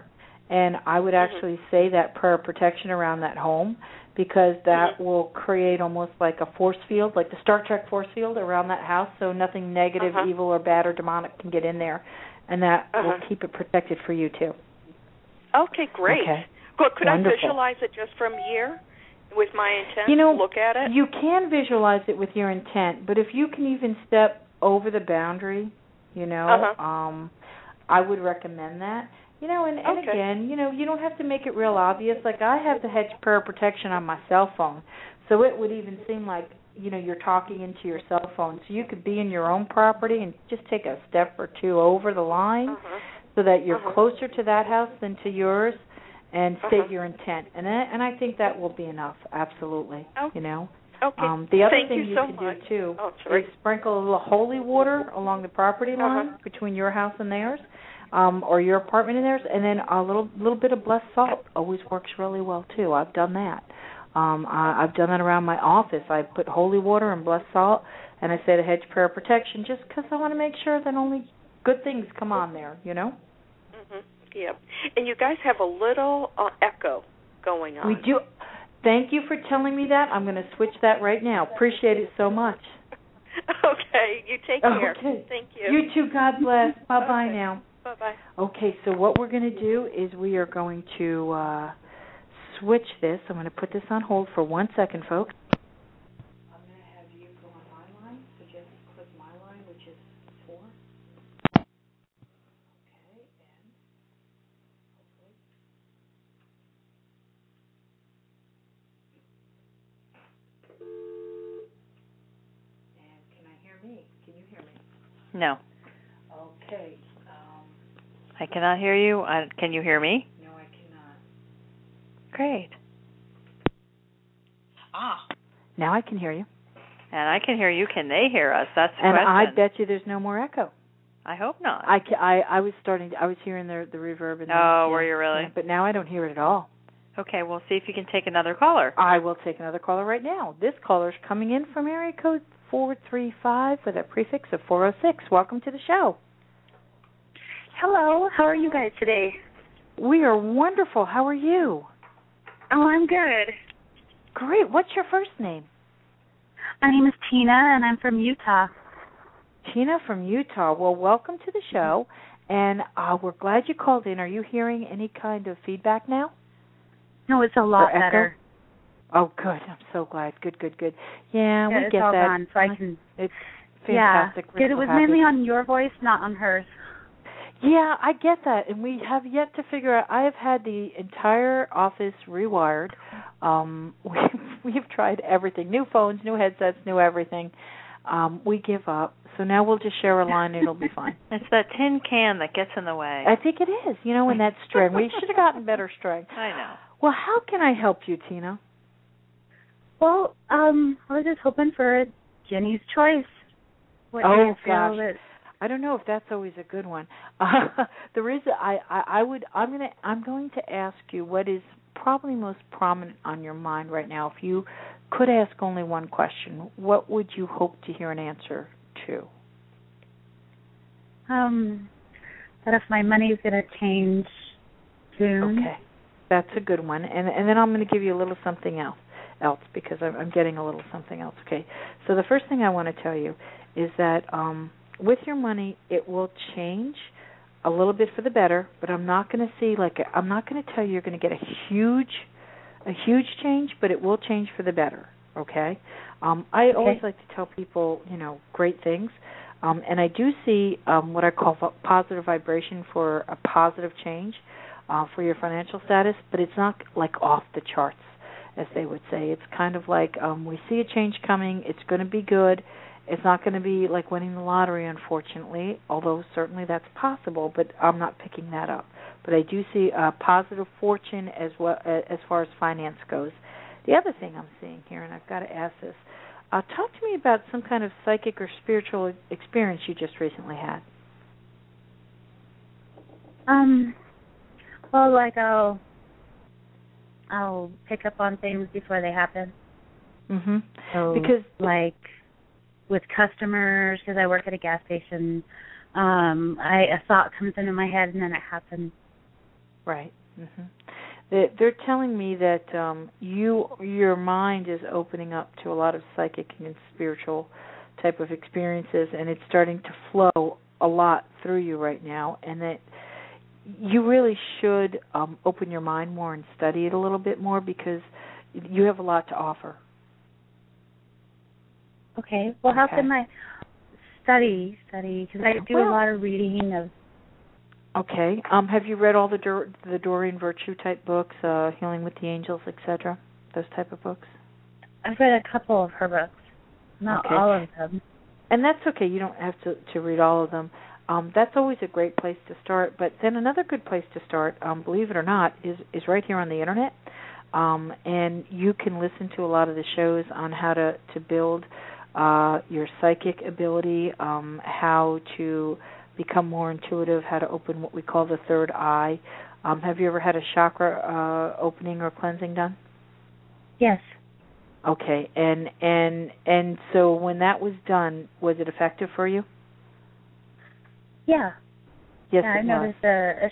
and I would actually mm-hmm. say that prayer of protection around that home, because that mm-hmm. will create almost like a force field, like the Star Trek force field around that house, so nothing negative, uh-huh. evil, or bad or demonic can get in there, and that uh-huh. will keep it protected for you too. Okay, great. Okay. Well, could Wonderful. I visualize it just from here with my intent? You know, look at it? You can visualize it with your intent, but if you can even step over the boundary, you know, uh-huh. um, I would recommend that. You know, and, and okay. again, you know, you don't have to make it real obvious. Like, I have the hedge prayer protection on my cell phone, so it would even seem like, you know, you're talking into your cell phone. So you could be in your own property and just take a step or two over the line uh-huh. so that you're uh-huh. closer to that house than to yours, and state uh-huh. your intent. And I, and I think that will be enough, absolutely, okay. you know. Okay. Um, the other Thank thing you, you so can much. do, too, oh, is sprinkle a little holy water along the property line uh-huh. between your house and theirs, um, or your apartment and theirs, and then a little little bit of blessed salt always works really well, too. I've done that. Um, I, I've done that around my office. I put holy water and blessed salt, and I say the hedge prayer protection just because I want to make sure that only good things come on there, you know? Mm-hmm. Yeah. And you guys have a little uh, echo going on. We do. Thank you for telling me that. I'm going to switch that right now. Appreciate it so much. Okay. You take care. Okay. Thank you. You too. God bless. Bye-bye okay. now. Bye-bye. Okay, so what we're going to do is we are going to uh, switch this. I'm going to put this on hold for one second, folks. I'm going to have you go on my line. So just click my line, which is four. Okay, and hopefully. And can I hear me? Can you hear me? No. Okay. Um, I cannot hear you. I, can you hear me? no, I cannot. Great. Ah. Now I can hear you. And I can hear you. Can they hear us? That's the and question. I bet you there's no more echo. I hope not. I, I, I was starting. I was hearing the the reverb. And oh, the, were yeah, you really? Yeah, but now I don't hear it at all. Okay, we'll see if you can take another caller. I will take another caller right now. This caller's coming in from area code four three five with a prefix of four oh six. Welcome to the show. Hello. How are you guys today? We are wonderful. How are you? Oh, I'm good. Great. What's your first name? My name is Tina, and I'm from Utah. Tina from Utah. Well, welcome to the show, and uh, we're glad you called in. Are you hearing any kind of feedback now? No, it's a lot better. Oh, good. I'm so glad. Good, good, good. Yeah, yeah we it's get all that. Gone, so I can. It's fantastic. Yeah, it so was happy. mainly on your voice, not on hers. Yeah, I get that, and we have yet to figure out. I have had the entire office rewired. Um, we've, we've tried everything: new phones, new headsets, new everything. Um, we give up. So now we'll just share a line. It'll be fine. It's that tin can that gets in the way. I think it is. You know, and that string. We should have gotten better string. I know. Well, how can I help you, Tina? Well, um, I was just hoping for a Jenny's choice. What oh do you feel gosh. that I don't know if that's always a good one. Uh, the reason I, I, I would I'm gonna I'm going to ask you what is probably most prominent on your mind right now. If you could ask only one question, what would you hope to hear an answer to? Um, that if my money is going to change soon. Okay, that's a good one. And and then I'm going to give you a little something else else because I'm, I'm getting a little something else. Okay, so the first thing I want to tell you is that um. with your money, it will change a little bit for the better, but I'm not going to see like a, I'm not going to tell you you're going to get a huge, a huge change, but it will change for the better. Okay. Um, I okay. always like to tell people, you know, great things, um, and I do see um, what I call positive vibration for a positive change uh, for your financial status, but it's not like off the charts, as they would say. It's kind of like um, we see a change coming. It's going to be good. It's not going to be like winning the lottery, unfortunately, although certainly that's possible, but I'm not picking that up. But I do see a positive fortune as well as far as finance goes. The other thing I'm seeing here, and I've got to ask this, uh, talk to me about some kind of psychic or spiritual experience you just recently had. Um, well, like I'll, I'll pick up on things before they happen. Mm-hmm. So, because like with customers, because I work at a gas station, um, I a thought comes into my head and then it happens. Right. Mm-hmm. They, they're telling me that um, you, your mind is opening up to a lot of psychic and spiritual type of experiences, and it's starting to flow a lot through you right now, and that you really should um, open your mind more and study it a little bit more, because you have a lot to offer. Okay. Well, how okay. can I study, study? Because I do well, a lot of reading of... Okay. Um, have you read all the Dor- the Doreen Virtue type books, uh, Healing with the Angels, et cetera? Those type of books? I've read a couple of her books, not okay. all of them. And that's okay. You don't have to, to read all of them. Um, that's always a great place to start. But then another good place to start, um, believe it or not, is, is right here on the Internet. Um, and you can listen to a lot of the shows on how to, to build uh, your psychic ability, um, how to become more intuitive, how to open what we call the third eye. Um, have you ever had a chakra uh, opening or cleansing done? Yes. Okay, and and and so when that was done, was it effective for you? Yeah. Yes, yeah, it I noticed a, a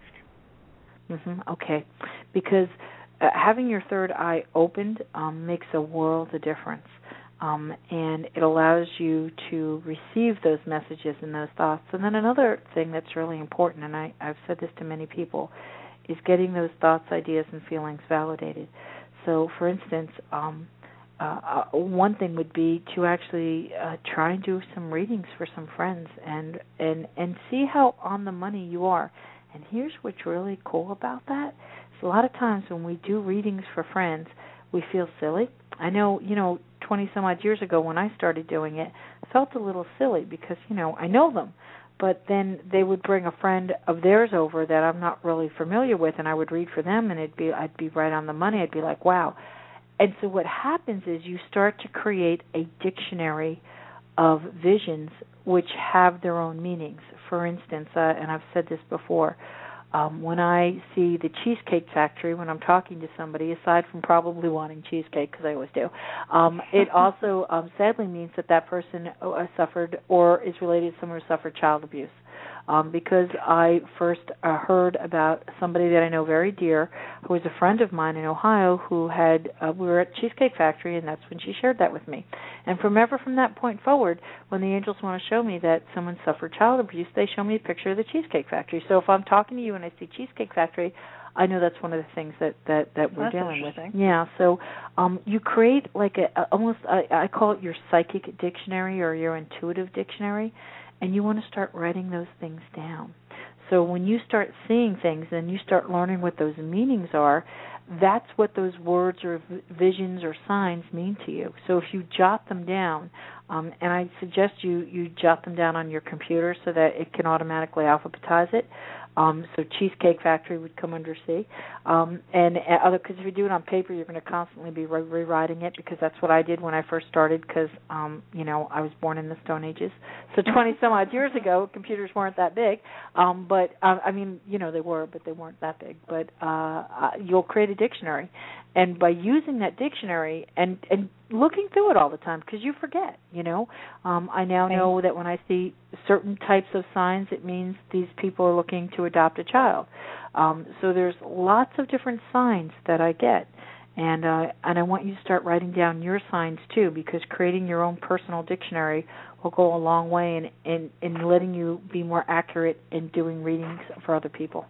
shift. Mhm. Okay, because uh, having your third eye opened um, makes a world of difference. Um, and it allows you to receive those messages and those thoughts. And then another thing that's really important, and I, I've said this to many people, is getting those thoughts, ideas, and feelings validated. So, for instance, um, uh, one thing would be to actually uh, try and do some readings for some friends and, and, and see how on the money you are. And here's what's really cool about that. Is a lot of times when we do readings for friends, we feel silly. I know, you know, twenty some odd years ago when I started doing it, I felt a little silly because, you know, I know them. But then they would bring a friend of theirs over that I'm not really familiar with, and I would read for them, and it'd be I'd be right on the money. I'd be like, wow. And so what happens is you start to create a dictionary of visions which have their own meanings. For instance, uh, and I've said this before, Um, when I see the Cheesecake Factory, when I'm talking to somebody, aside from probably wanting cheesecake, because I always do, um, it also um, sadly means that that person uh, suffered or is related to someone who suffered child abuse. Um, because I first uh, heard about somebody that I know very dear, who was a friend of mine in Ohio, who had, uh, we were at Cheesecake Factory, and that's when she shared that with me. And from ever from that point forward, when the angels want to show me that someone suffered child abuse, they show me a picture of the Cheesecake Factory. So if I'm talking to you and I see Cheesecake Factory, I know that's one of the things that, that, that we're that's dealing with. Yeah, so um, you create like a, a almost, I, I call it your psychic dictionary or your intuitive dictionary, and you want to start writing those things down. So when you start seeing things and you start learning what those meanings are, that's what those words or visions or signs mean to you. So if you jot them down, um, and I suggest you, you jot them down on your computer so that it can automatically alphabetize it. Um, so Cheesecake Factory would come under C. Um, and other, because if you do it on paper, you're going to constantly be re- rewriting it, because that's what I did when I first started, because, um, you know, I was born in the Stone Ages. So twenty some odd years ago, computers weren't that big. Um, but, uh, I mean, you know, they were, but they weren't that big. But uh, uh, you'll create a dictionary. And by using that dictionary and, and looking through it all the time, because you forget, you know. Um, I now know that when I see certain types of signs, it means these people are looking to adopt a child. Um, so there's lots of different signs that I get. And uh, and I want you to start writing down your signs, too, because creating your own personal dictionary will go a long way in, in, in letting you be more accurate in doing readings for other people.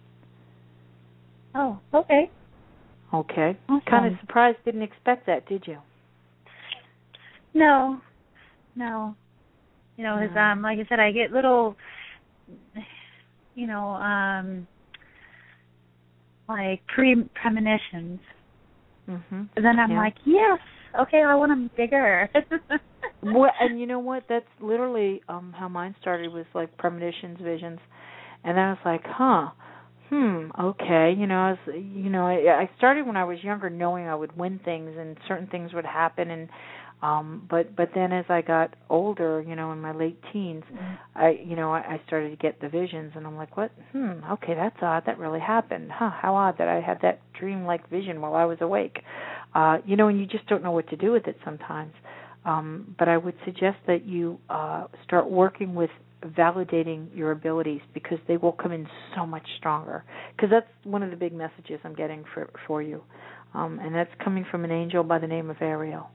Oh, okay. Okay. Awesome. Kind of surprised, didn't expect that, did you? No, no. You know, no. Cause, um, like I said, I get little, you know, um, like pre premonitions. Mm-hmm. And then I'm yeah. like, yes, okay, I want them bigger. Well, and you know what? That's literally um, how mine started, was like premonitions, visions, and then I was like, huh. Hmm. Okay. You know, I was, you know, I, I started when I was younger, knowing I would win things and certain things would happen, and um, but but then as I got older, you know, in my late teens, mm-hmm. I, you know, I, I started to get the visions, and I'm like, what? Hmm. Okay, that's odd. That really happened. Huh? How odd that I had that dream-like vision while I was awake. Uh, you know, and you just don't know what to do with it sometimes. Um, but I would suggest that you uh, start working with validating your abilities, because they will come in so much stronger. Because that's one of the big messages I'm getting for for you, um, and that's coming from an angel by the name of Ariel.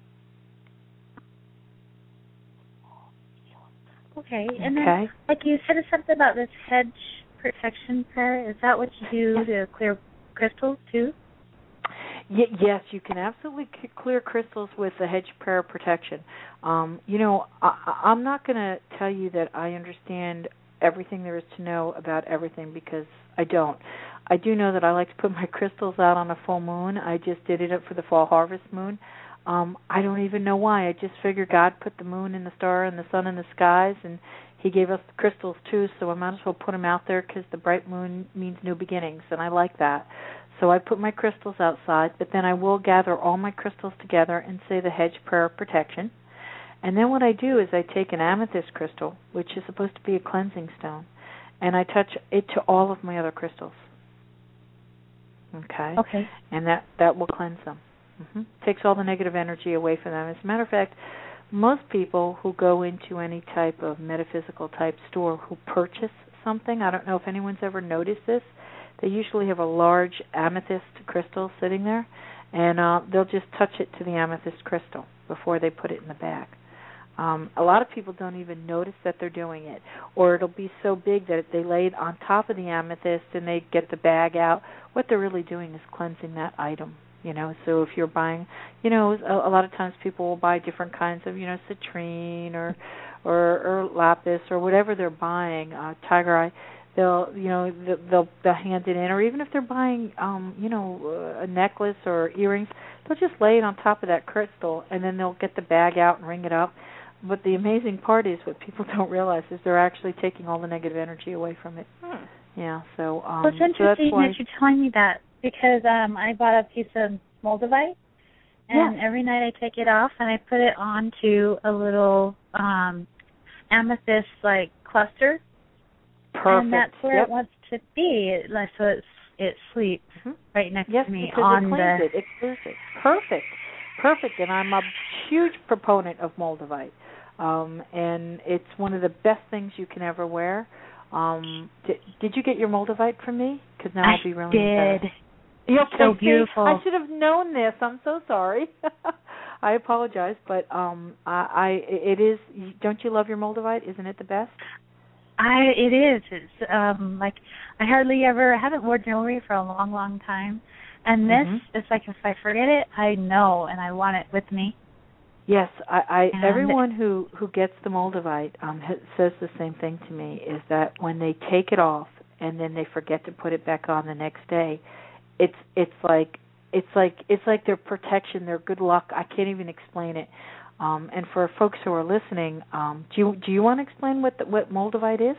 Okay, and okay. then, like you said something about this hedge protection prayer. Is that what you do to clear crystals too? Y- yes, you can absolutely c- clear crystals with the hedge prayer protection. Um, you know, I- I'm not going to tell you that I understand everything there is to know about everything, because I don't. I do know that I like to put my crystals out on a full moon. I just did it up for the fall harvest moon. Um, I don't even know why. I just figured God put the moon and the star and the sun in the skies, and He gave us the crystals too, so I might as well put them out there, because the bright moon means new beginnings, and I like that. So I put my crystals outside, but then I will gather all my crystals together and say the hedge prayer of protection. And then what I do is I take an amethyst crystal, which is supposed to be a cleansing stone, and I touch it to all of my other crystals. Okay? Okay. And that, that will cleanse them. Mm-hmm. Takes all the negative energy away from them. As a matter of fact, most people who go into any type of metaphysical type store who purchase something, I don't know if anyone's ever noticed this, they usually have a large amethyst crystal sitting there, and uh, they'll just touch it to the amethyst crystal before they put it in the bag. Um, a lot of people don't even notice that they're doing it, or it'll be so big that they lay it on top of the amethyst and they get the bag out. What they're really doing is cleansing that item. You know, so if you're buying, you know, a, a lot of times people will buy different kinds of, you know, citrine or, or, or lapis or whatever they're buying, uh, tiger eye. They'll, you know, they'll they'll hand it in, or even if they're buying, um, you know, a necklace or earrings, they'll just lay it on top of that crystal, and then they'll get the bag out and ring it up. But the amazing part is, what people don't realize is they're actually taking all the negative energy away from it. Hmm. Yeah. So. Um, well, it's interesting so that's why, that you're telling me that, because um, I bought a piece of moldavite, and yeah. every night I take it off and I put it onto a little um, amethyst like cluster. Perfect. And that's where yep. it wants to be. It, like, so it's, it sleeps mm-hmm. right next yes, to me because on it the. cleans it. It clears it. Perfect. Perfect. And I'm a huge proponent of moldavite. Um, and it's one of the best things you can ever wear. Um, did, did you get your moldavite from me? Because now I I'll be really did. embarrassed. Okay, so see, beautiful. I should have known this. I'm so sorry. I apologize, but um, I, I it is. Don't you love your moldavite? Isn't it the best? I it is. It's um like I hardly ever I haven't worn jewelry for a long, long time, and this mm-hmm. it's like if I forget it, I know, and I want it with me. Yes, I, I and everyone who who gets the moldavite um, ha, says the same thing to me. Is that when they take it off and then they forget to put it back on the next day, it's it's like it's like it's like their protection, their good luck. I can't even explain it. Um, and for folks who are listening, um, do you do you want to explain what the, what moldavite is?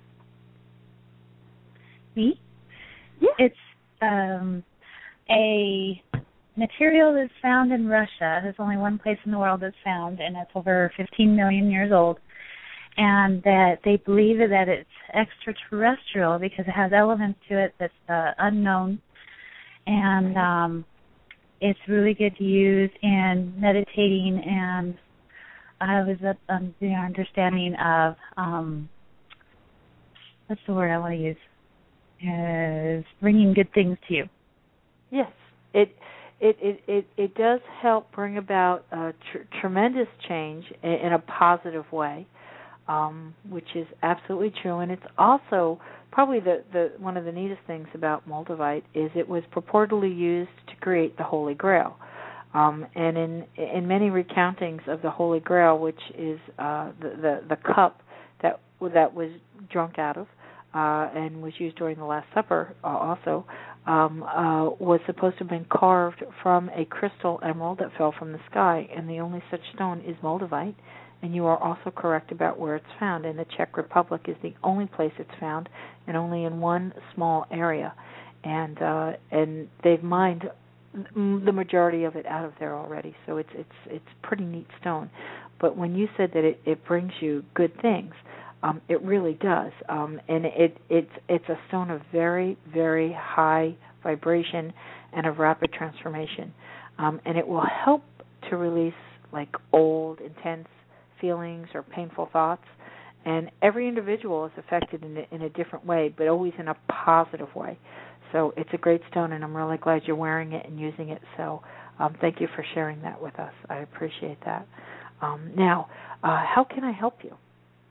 Me? Yeah. It's um, a material that's found in Russia. There's only one place in the world that's found, and it's over fifteen million years old. And that they believe that it's extraterrestrial because it has elements to it that's uh, unknown. And um, it's really good to use in meditating, and I was at um, the understanding of, um, what's the word I want to use, is bringing good things to you. Yes, it it it it, it does help bring about a tr- tremendous change in, in a positive way, um, which is absolutely true. And it's also probably the, the one of the neatest things about moldavite is it was purportedly used to create the Holy Grail. Um, and in in many recountings of the Holy Grail, which is uh, the, the the cup that that was drunk out of uh, and was used during the Last Supper, uh, also um, uh, was supposed to have been carved from a crystal emerald that fell from the sky, and the only such stone is moldavite. And you are also correct about where it's found. And the Czech Republic is the only place it's found, and only in one small area. And uh, and they've mined the majority of it out of there already. So it's it's it's pretty neat stone. But when you said that it, it brings you good things, um, it really does. Um, and it it's it's a stone of very very high vibration and of rapid transformation. Um, and it will help to release like old intense feelings or painful thoughts, and every individual is affected in a, in a different way, but always in a positive way. So it's a great stone, and I'm really glad you're wearing it and using it. So um, thank you for sharing that with us. I appreciate that. Um, now, uh, how can I help you?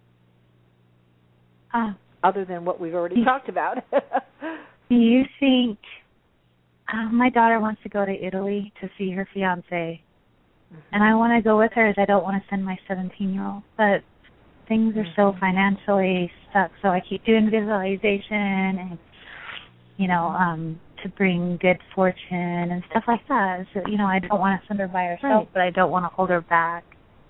Uh, Other than what we've already talked about. Do you think uh, my daughter wants to go to Italy to see her fiance, mm-hmm. and I want to go with her as I don't want to send my seventeen-year-old, but things are mm-hmm. so financially stuck, so I keep doing visualization and, you know, um, to bring good fortune and stuff like that. So, you know, I don't want to send her by herself, right. but I don't want to hold her back.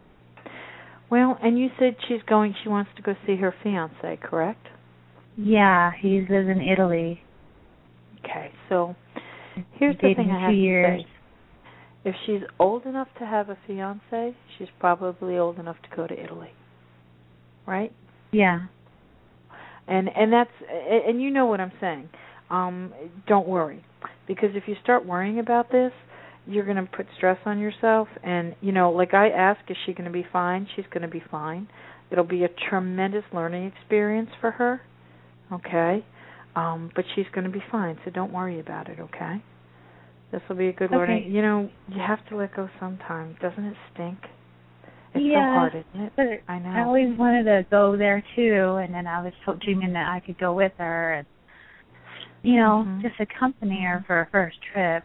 Well, and you said she's going, she wants to go see her fiance, correct? Yeah, he lives in Italy. Okay, so here's the thing I have to say. If she's old enough to have a fiance, she's probably old enough to go to Italy, right? Yeah. And and that's and you know what I'm saying. Um, don't worry, because if you start worrying about this, you're going to put stress on yourself. And you know, like I ask, is she going to be fine? She's going to be fine. It'll be a tremendous learning experience for her. Okay. Um, but she's going to be fine, so don't worry about it, okay? This will be a good learning. Okay. You know, you have to let go sometime. Doesn't it stink? It's yeah, so hard, isn't it? But I know. I always wanted to go there, too, and then I was dreaming that I could go with her and, you know, mm-hmm. just accompany her for her first trip.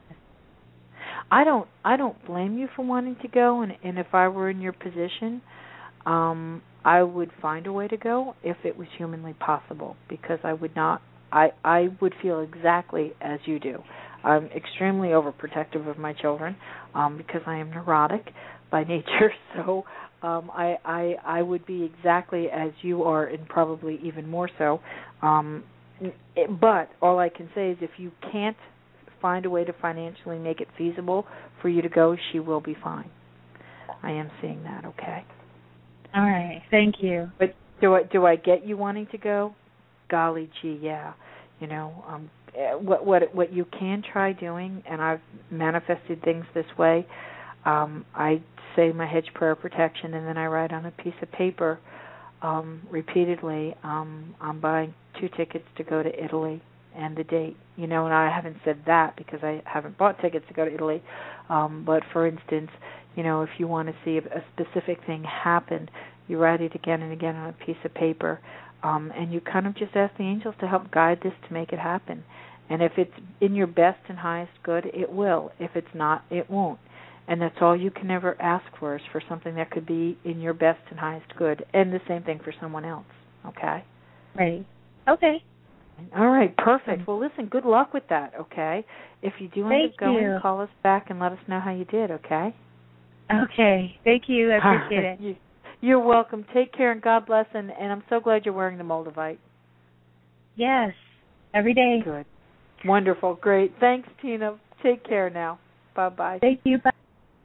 I don't I don't blame you for wanting to go, and, and if I were in your position, um, I would find a way to go if it was humanly possible, because I would not I, I would feel exactly as you do. I'm extremely overprotective of my children um, because I am neurotic by nature. So um, I, I I would be exactly as you are, and probably even more so. Um, it, but all I can say is, if you can't find a way to financially make it feasible for you to go, she will be fine. I am seeing that. Okay. All right. Thank you. But do I do I get you wanting to go? Golly gee, yeah. You know, um, what what what you can try doing, and I've manifested things this way. Um, I say my hedge prayer protection, and then I write on a piece of paper um, repeatedly. Um, I'm buying two tickets to go to Italy and the date. You know, and I haven't said that because I haven't bought tickets to go to Italy. Um, but for instance, you know, if you want to see a, a specific thing happen, you write it again and again on a piece of paper. Um, and you kind of just ask the angels to help guide this to make it happen. And if it's in your best and highest good, it will. If it's not, it won't. And that's all you can ever ask for, is for something that could be in your best and highest good. And the same thing for someone else. Okay? Right. Okay. All right. Perfect. Well, listen, good luck with that, okay? If you do end Thank up going, you. call us back and let us know how you did, okay? Okay. Thank you. I appreciate it. You, you're welcome. Take care, and God bless. And, and I'm so glad you're wearing the Moldavite. Yes. Every day. Good. Wonderful. Great. Thanks, Tina. Take care now. Bye-bye. Thank you. Bye.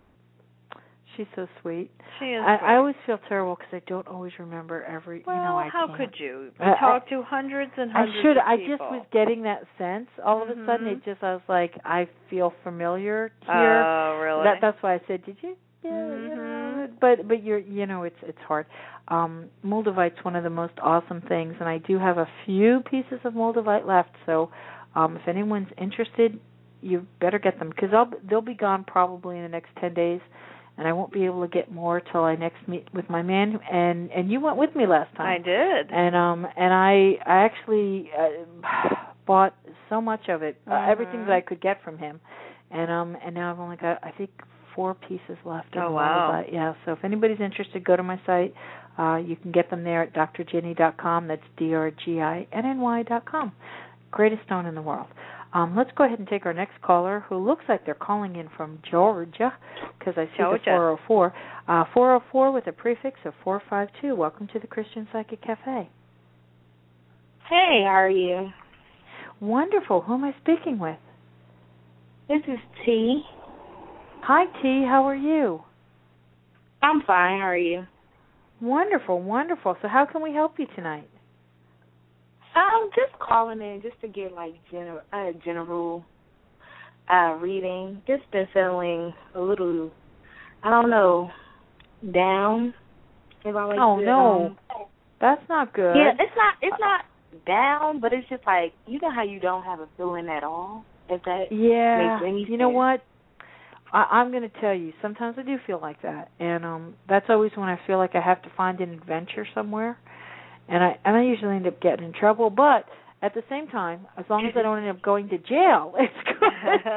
She's so sweet. She is. I, sweet. I always feel terrible because I don't always remember every. Well, you know, I how can't. could you? We I, talk I, to hundreds and I hundreds should. of I people. just was getting that sense. All mm-hmm. of a sudden, it just. I was like, I feel familiar here. Oh, really? That, that's why I said, did you? Yeah. Mm-hmm. You know, but but you're. You know, it's it's hard. Um, Moldavite's one of the most awesome things, and I do have a few pieces of Moldavite left. So, um, if anyone's interested, you better get them, because they'll they'll be gone probably in the next ten days. And I won't be able to get more till I next meet with my man. And and you went with me last time. I did. And um and I I actually uh, bought so much of it, uh, mm-hmm. everything that I could get from him. And um and now I've only got, I think, four pieces left. Oh wow! Yeah. So if anybody's interested, go to my site. Uh, you can get them there at d r ginny dot com. That's D R G I N N Y dot com. Greatest stone in the world. Um, let's go ahead and take our next caller, who looks like they're calling in from Georgia, because I see Georgia. the four oh four. Uh, four oh four with a prefix of four five two. Welcome to the Christian Psychic Cafe. Hey, how are you? Wonderful. Who am I speaking with? This is T. Hi, T. How are you? I'm fine. How are you? Wonderful, wonderful. So how can we help you tonight? I'm just calling in just to get like general, uh, general uh, reading. Just been feeling a little, I don't know, down. If I like oh to, no! Um, That's not good. Yeah, it's not it's not down, but it's just like, you know how you don't have a feeling at all? If that yeah. makes any sense. You know what? I, I'm going to tell you, sometimes I do feel like that. And um that's always when I feel like I have to find an adventure somewhere. And I and I usually end up getting in trouble, but at the same time, as long as I don't end up going to jail, it's good.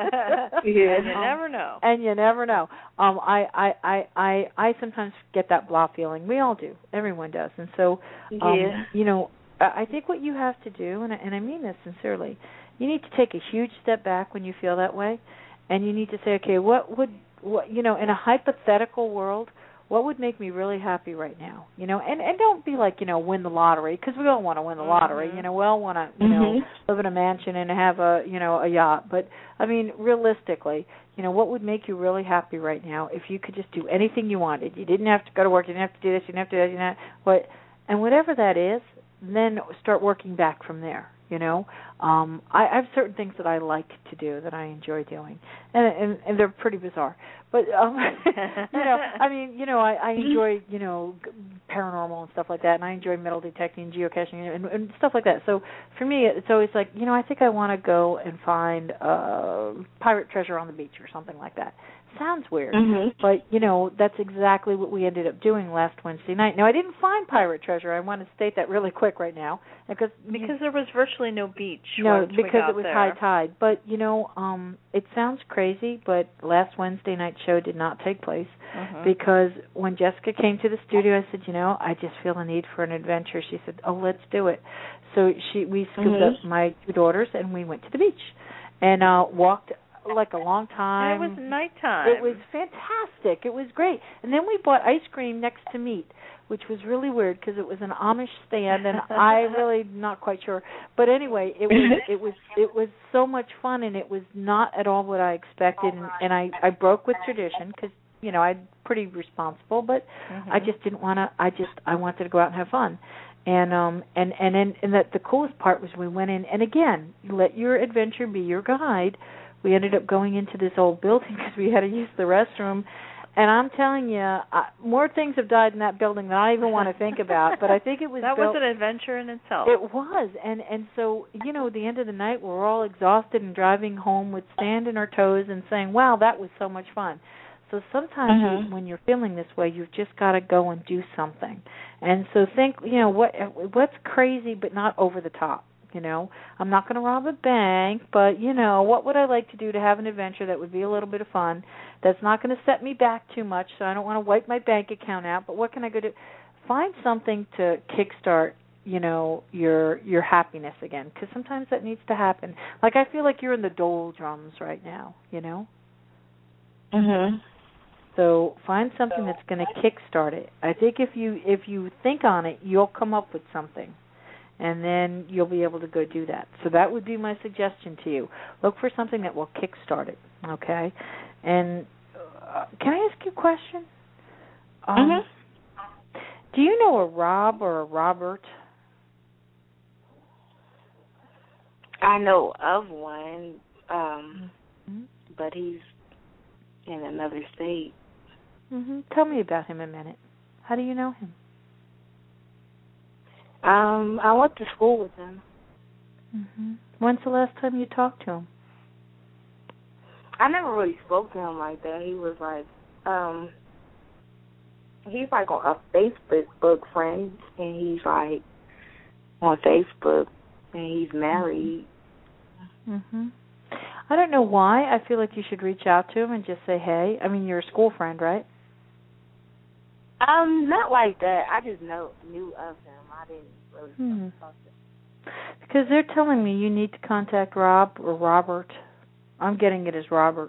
Yeah, and you never know. And you never know. Um, I, I, I, I, I sometimes get that blah feeling. We all do. Everyone does. And so, um, yeah. you know, I think what you have to do, and I, and I mean this sincerely, you need to take a huge step back when you feel that way, and you need to say, okay, what would, what, you know, in a hypothetical world, what would make me really happy right now? You know, and, and don't be like, you know, win the lottery, because we all want to win the lottery. Mm-hmm. You know, we all want to, you mm-hmm. know, live in a mansion and have a, you know, a yacht. But, I mean, realistically, you know, what would make you really happy right now if you could just do anything you wanted? You didn't have to go to work. You didn't have to do this. You didn't have to do that. You didn't have, what, and whatever that is, then start working back from there. You know, um, I, I have certain things that I like to do that I enjoy doing, and and, and they're pretty bizarre. But um, you know, I mean, you know, I, I enjoy you know paranormal and stuff like that, and I enjoy metal detecting, and geocaching, and, and stuff like that. So for me, it's always like, you know, I think I want to go and find uh, pirate treasure on the beach or something like that. Sounds weird, mm-hmm. but, you know, that's exactly what we ended up doing last Wednesday night. Now, I didn't find pirate treasure. I want to state that really quick right now. Because because there was virtually no beach. No, once because we got it was there. high tide. But, you know, um, it sounds crazy, but last Wednesday night show did not take place. Mm-hmm. Because when Jessica came to the studio, I said, you know, I just feel a need for an adventure. She said, oh, let's do it. So she we scooped mm-hmm. up my two daughters, and we went to the beach and uh, walked like a long time. And it was nighttime. It was fantastic. It was great. And then we bought ice cream next to meat, which was really weird because it was an Amish stand, and I really not quite sure. But anyway, it was it was it was so much fun, and it was not at all what I expected. And, and I I broke with tradition because, you know, I'm pretty responsible, but mm-hmm. I just didn't want to. I just I wanted to go out and have fun. And um and and and, and that the coolest part was we went in, and again, let your adventure be your guide. We ended up going into this old building because we had to use the restroom. And I'm telling you, I, more things have died in that building than I even want to think about. But I think it was that built, was an adventure in itself. It was, and and so, you know, at the end of the night, we're all exhausted and driving home with sand in our toes and saying, "Wow, that was so much fun." So sometimes mm-hmm. you, when you're feeling this way, you've just got to go and do something. And so think, you know, what what's crazy but not over the top. You know, I'm not going to rob a bank, but, you know, what would I like to do to have an adventure that would be a little bit of fun, that's not going to set me back too much, so I don't want to wipe my bank account out, but what can I go do? Find something to kickstart, you know, your your happiness again, because sometimes that needs to happen. Like, I feel like you're in the doldrums right now, you know? Mm-hmm. So find something that's going to kickstart it. I think if you if you think on it, you'll come up with something. And then you'll be able to go do that. So that would be my suggestion to you. Look for something that will kickstart it, okay? And uh, can I ask you a question? Um, mm-hmm. Do you know a Rob or a Robert? I know of one, um, mm-hmm. but he's in another state. Mm-hmm. Tell me about him a minute. How do you know him? Um, I went to school with him. Mm-hmm. When's the last time you talked to him? I never really spoke to him like that. He was like, um, he's like a Facebook book friend, and he's like on Facebook, and he's married. Mm-hmm. I don't know why. I feel like you should reach out to him and just say, hey. I mean, you're a school friend, right? Um, not like that. I just know knew of him. I didn't really hmm. talk to him. Because they're telling me you need to contact Rob or Robert. I'm getting it as Robert.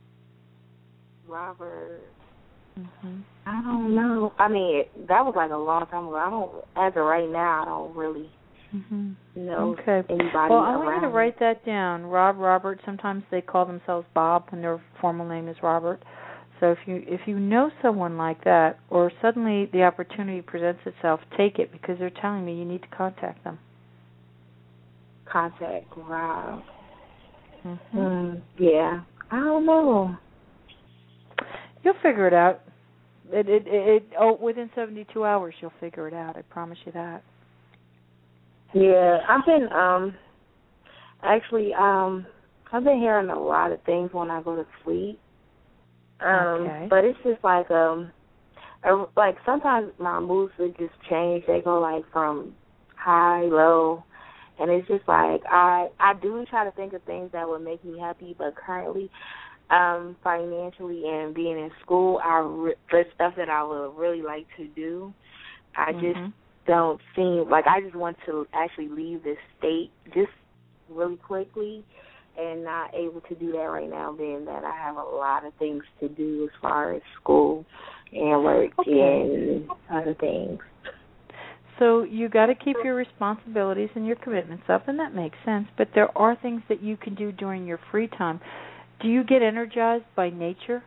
Robert. Mm-hmm. I don't know. I mean, that was like a long time ago. I don't. As of right now, I don't really mm-hmm. know okay. anybody well, I around. want you to write that down. Rob, Robert. Sometimes they call themselves Bob when their formal name is Robert. So if you if you know someone like that, or suddenly the opportunity presents itself, take it, because they're telling me you need to contact them. Contact Rob. Mm-hmm. Mm, yeah. I don't know. You'll figure it out. it, it, it, oh, within seventy-two hours, you'll figure it out. I promise you that. Yeah, I've been, um, actually, um, I've been hearing a lot of things when I go to sleep. Um, okay. But it's just like, um, I, like sometimes my moods would just change. They go like from high, low, and it's just like I I do try to think of things that would make me happy, but currently, um, financially and being in school, I re- the stuff that I would really like to do, I mm-hmm. just don't seem like I just want to actually leave this state just really quickly, and not able to do that right now, being that I have a lot of things to do as far as school and work okay. and other things. So you got to keep your responsibilities and your commitments up, and that makes sense. But there are things that you can do during your free time. Do you get energized by nature?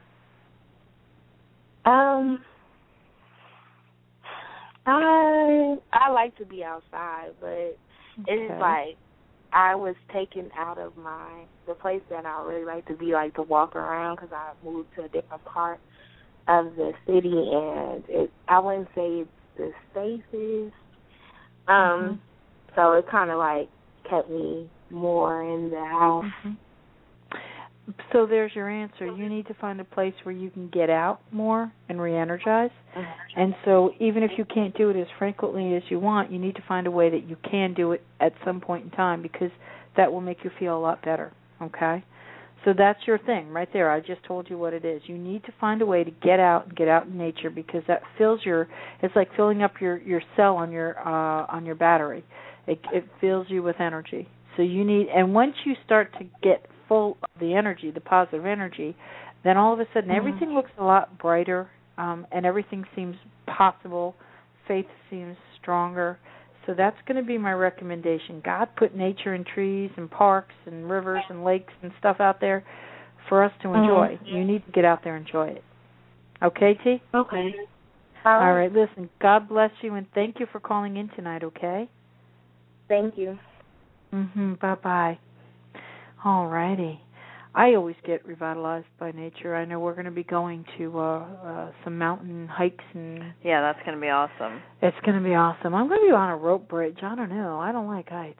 Um, I I like to be outside, but okay. it's like I was taken out of my the place that I really like to be, like to walk around, because I moved to a different part of the city, and it I wouldn't say it's the safest. Um, mm-hmm. so it kind of like kept me more in the house. Mm-hmm. So there's your answer. You need to find a place where you can get out more and re-energize. Mm-hmm. And so even if you can't do it as frequently as you want, you need to find a way that you can do it at some point in time, because that will make you feel a lot better, okay? So that's your thing right there. I just told you what it is. You need to find a way to get out and get out in nature, because that fills your, it's like filling up your, your cell on your uh, on your battery. It, it fills you with energy. So you need, and once you start to get full of the energy, the positive energy, then all of a sudden mm-hmm. everything looks a lot brighter, um, and everything seems possible. Faith seems stronger. So that's going to be my recommendation. God put nature and trees and parks and rivers and lakes and stuff out there for us to enjoy. Mm-hmm. You need to get out there and enjoy it. Okay, T? Okay. All right. All right. Listen, God bless you, and thank you for calling in tonight, okay? Thank you. Mm-hmm. Bye-bye. All righty. I always get revitalized by nature. I know we're going to be going to uh, uh, some mountain hikes. and Yeah, that's going to be awesome. It's going to be awesome. I'm going to be on a rope bridge. I don't know. I don't like heights.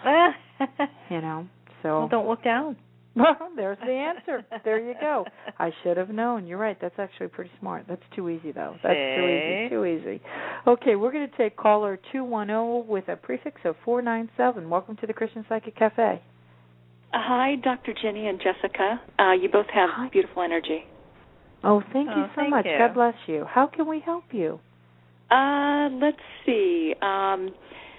you know, so. Well, don't look down. Well, there's the answer. There you go. I should have known. You're right. That's actually pretty smart. That's too easy, though. That's See? too easy. Too easy. Okay, we're going to take caller two one zero with a prefix of four nine seven. Welcome to the Christian Psychic Cafe. Hi, Doctor Jenny and Jessica. Uh, you both have Hi. beautiful energy. Oh, thank you oh, so thank much. You. God bless you. How can we help you? Uh, let's see. Um,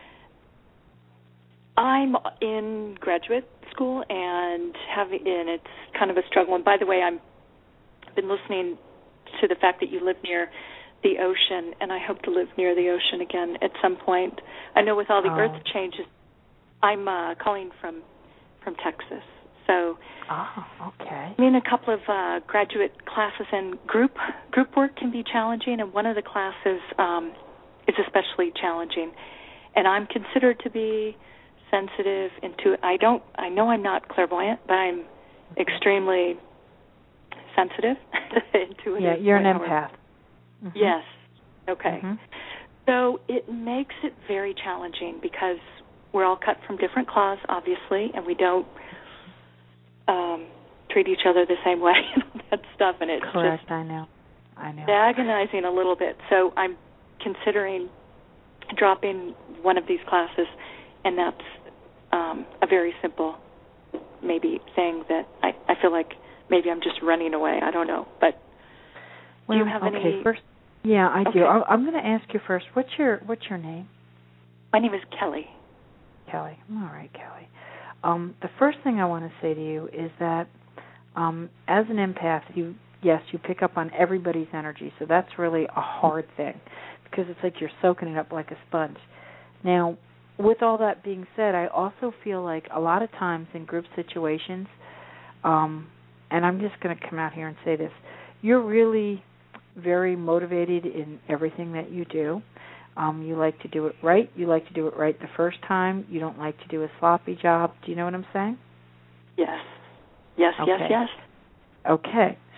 I'm in graduate school and having, and it's kind of a struggle. And by the way, I'm been listening to the fact that you live near the ocean, and I hope to live near the ocean again at some point. I know with all the oh. earth changes, I'm uh, calling from. from Texas. So oh, okay. I'm in a couple of uh, graduate classes, and group group work can be challenging, and one of the classes um, is especially challenging. And I'm considered to be sensitive, intuitive. I don't. I know I'm not clairvoyant, but I'm extremely sensitive, intuitive. Yeah, you're an whatever. empath. Mm-hmm. Yes. Okay. Mm-hmm. So it makes it very challenging because we're all cut from different cloths, obviously, and we don't um, treat each other the same way and all that stuff. And it's Correct, just I know. I know. agonizing a little bit. So I'm considering dropping one of these classes, and that's um, a very simple, maybe thing that I, I feel like maybe I'm just running away. I don't know. But well, do you have okay, any? First, yeah, I okay. do. I, I'm going to ask you first. What's your What's your name? My name is Kelly. Kelly. All right, Kelly. Um, the first thing I want to say to you is that um, as an empath, you yes, you pick up on everybody's energy, so that's really a hard thing because it's like you're soaking it up like a sponge. Now, with all that being said, I also feel like a lot of times in group situations, um, and I'm just going to come out here and say this, you're really very motivated in everything that you do. Um, you like to do it right. You like to do it right the first time. You don't like to do a sloppy job. Do you know what I'm saying? Yes. Yes, okay. yes, yes. Okay.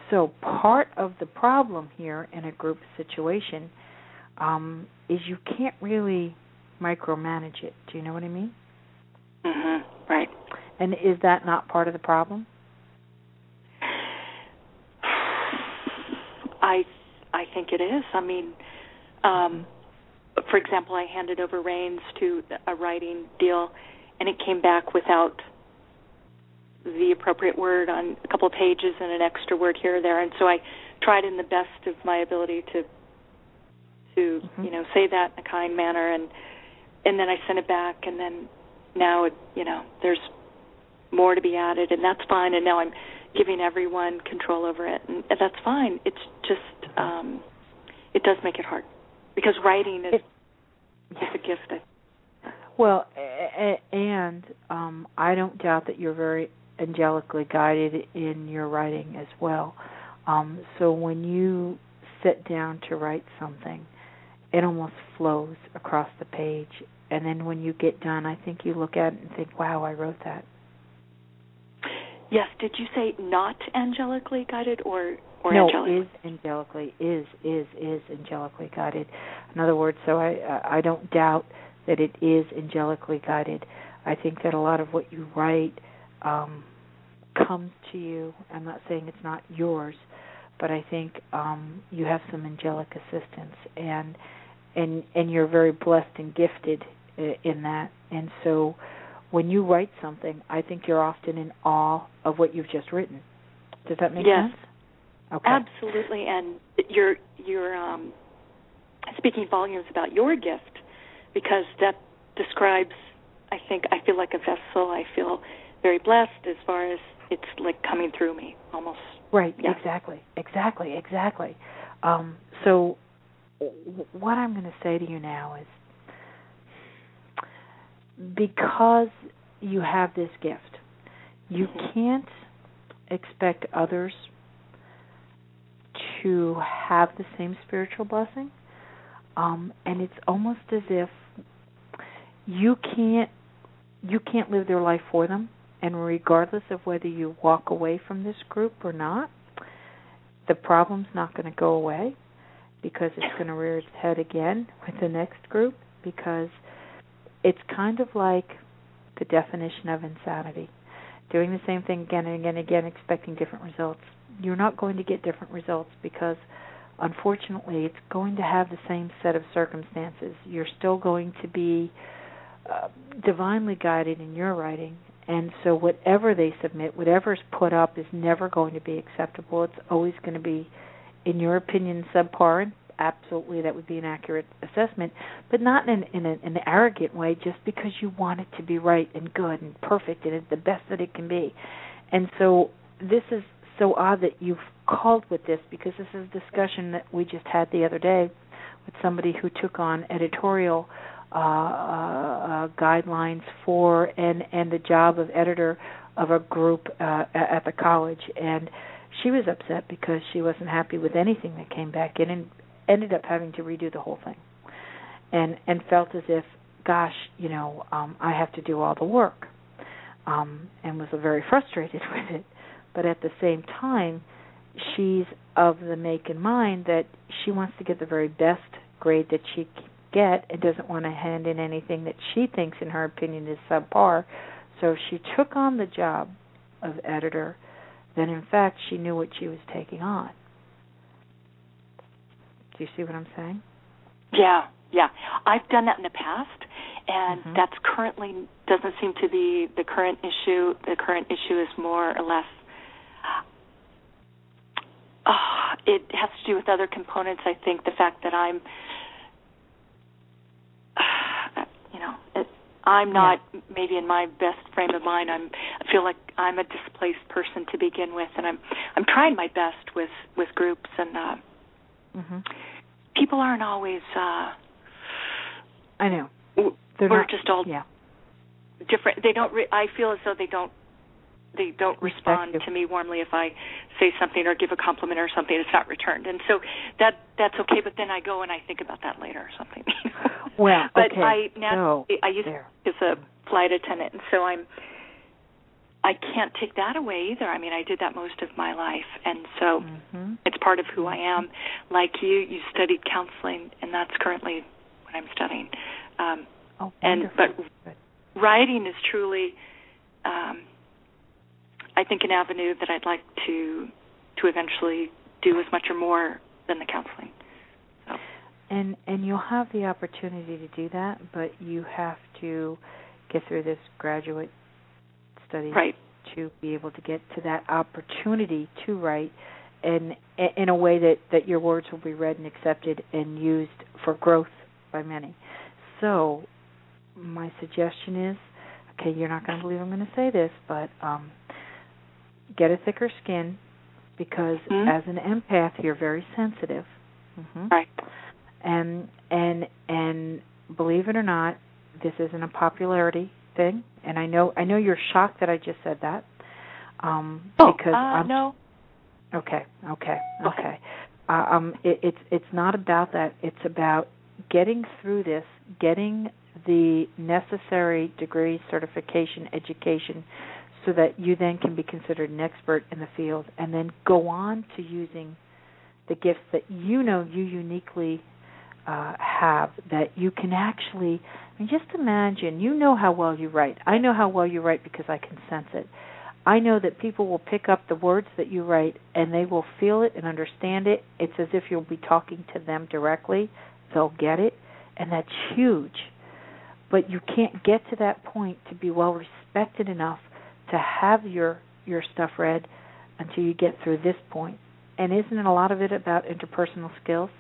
so part of the problem here in a group situation um, is you can't really micromanage it. Do you know what I mean? Mhm. Right. And is that not part of the problem? I I think it is. I mean, um, for example, I handed over reins to a writing deal, and it came back without the appropriate word on a couple of pages and an extra word here or there. And so I tried in the best of my ability to to mm-hmm. you know say that in a kind manner, and and then I sent it back, and then now it, you know there's more to be added, and that's fine. And now I'm giving everyone control over it, and that's fine. It's just um, it does make it hard because writing is, it, is a gift. Well, a- and um, I don't doubt that you're very angelically guided in your writing as well. Um, so when you sit down to write something, it almost flows across the page. And then when you get done, I think you look at it and think, wow, I wrote that. Yes. Did you say not angelically guided or, or no, angelically? No, is angelically, is, is, is angelically guided. In other words, so I, I don't doubt that it is angelically guided. I think that a lot of what you write um, comes to you. I'm not saying it's not yours, but I think um, you have some angelic assistance, and and and you're very blessed and gifted in that. And so when you write something, I think you're often in awe of what you've just written. Does that make yes. sense? Okay. Absolutely, and you're you're um, speaking volumes about your gift, because that describes, I think, I feel like a vessel. I feel very blessed as far as it's like coming through me almost. Right, yeah. exactly, exactly, exactly. Um, so w- what I'm going to say to you now is, because you have this gift, you mm-hmm. can't expect others to have the same spiritual blessing. Um, and it's almost as if you can't you can't live their life for them, and regardless of whether you walk away from this group or not, the problem's not going to go away, because it's going to rear its head again with the next group, because it's kind of like the definition of insanity. Doing the same thing again and again and again, expecting different results. You're not going to get different results because, unfortunately, it's going to have the same set of circumstances. You're still going to be uh, divinely guided in your writing, and so whatever they submit, whatever's put up, is never going to be acceptable. It's always going to be, in your opinion, subpar, and absolutely that would be an accurate assessment, but not in, in, a, in an arrogant way, just because you want it to be right and good and perfect and it's the best that it can be. And so this is so odd that you've called with this, because this is a discussion that we just had the other day with somebody who took on editorial uh, uh, guidelines for and, and the job of editor of a group uh, at the college. And she was upset because she wasn't happy with anything that came back in, and ended up having to redo the whole thing, and and felt as if, gosh, you know, um, I have to do all the work, um, and was very frustrated with it. But at the same time, she's of the make and mind that she wants to get the very best grade that she can get, and doesn't want to hand in anything that she thinks, in her opinion, is subpar. So she took on the job of editor, then in fact she knew what she was taking on. Do you see what I'm saying? Yeah, yeah. I've done that in the past, and mm-hmm. that's currently doesn't seem to be the current issue. The current issue is more or less, uh, it has to do with other components. I think the fact that I'm, uh, you know, it, I'm not yeah. maybe in my best frame of mind. I'm, I feel like I'm a displaced person to begin with, and I'm I'm trying my best with, with groups, and uh, mm-hmm. people aren't always. Uh, I know. They're we're not, just all yeah. different. They don't. Re- I feel as though they don't. They don't respond to me warmly if I say something or give a compliment or something. It's not returned, and so that that's okay. But then I go and I think about that later or something. Well, but okay. I now so, I used there. as a flight attendant, and so I'm I can't take that away either. I mean, I did that most of my life, and so mm-hmm. it's part of who I am. Like you, you studied counseling, and that's currently what I'm studying. Um, oh, and wonderful. But writing is truly, um, I think, an avenue that I'd like to to eventually do as much or more than the counseling. So. And and you'll have the opportunity to do that, but you have to get through this graduate study right. to be able to get to that opportunity to write and in a way that, that your words will be read and accepted and used for growth by many. So my suggestion is, okay, you're not going to believe I'm going to say this, but um, get a thicker skin because mm-hmm. as an empath, you're very sensitive. Mm-hmm. Right. And and and believe it or not, this isn't a popularity thing. And I know I know you're shocked that I just said that. Um, oh, because uh, I'm, no. Okay, okay, okay. Uh, um, it, it's it's not about that. It's about getting through this, getting the necessary degree, certification, education, so that you then can be considered an expert in the field, and then go on to using the gifts that you know you uniquely uh, have, that you can actually, I mean, just imagine, you know how well you write. I know how well you write because I can sense it. I know that people will pick up the words that you write and they will feel it and understand it. It's as if you'll be talking to them directly. They'll get it, and that's huge. But you can't get to that point to be well respected enough to have your your stuff read until you get through this point. And isn't it a lot of it about interpersonal skills?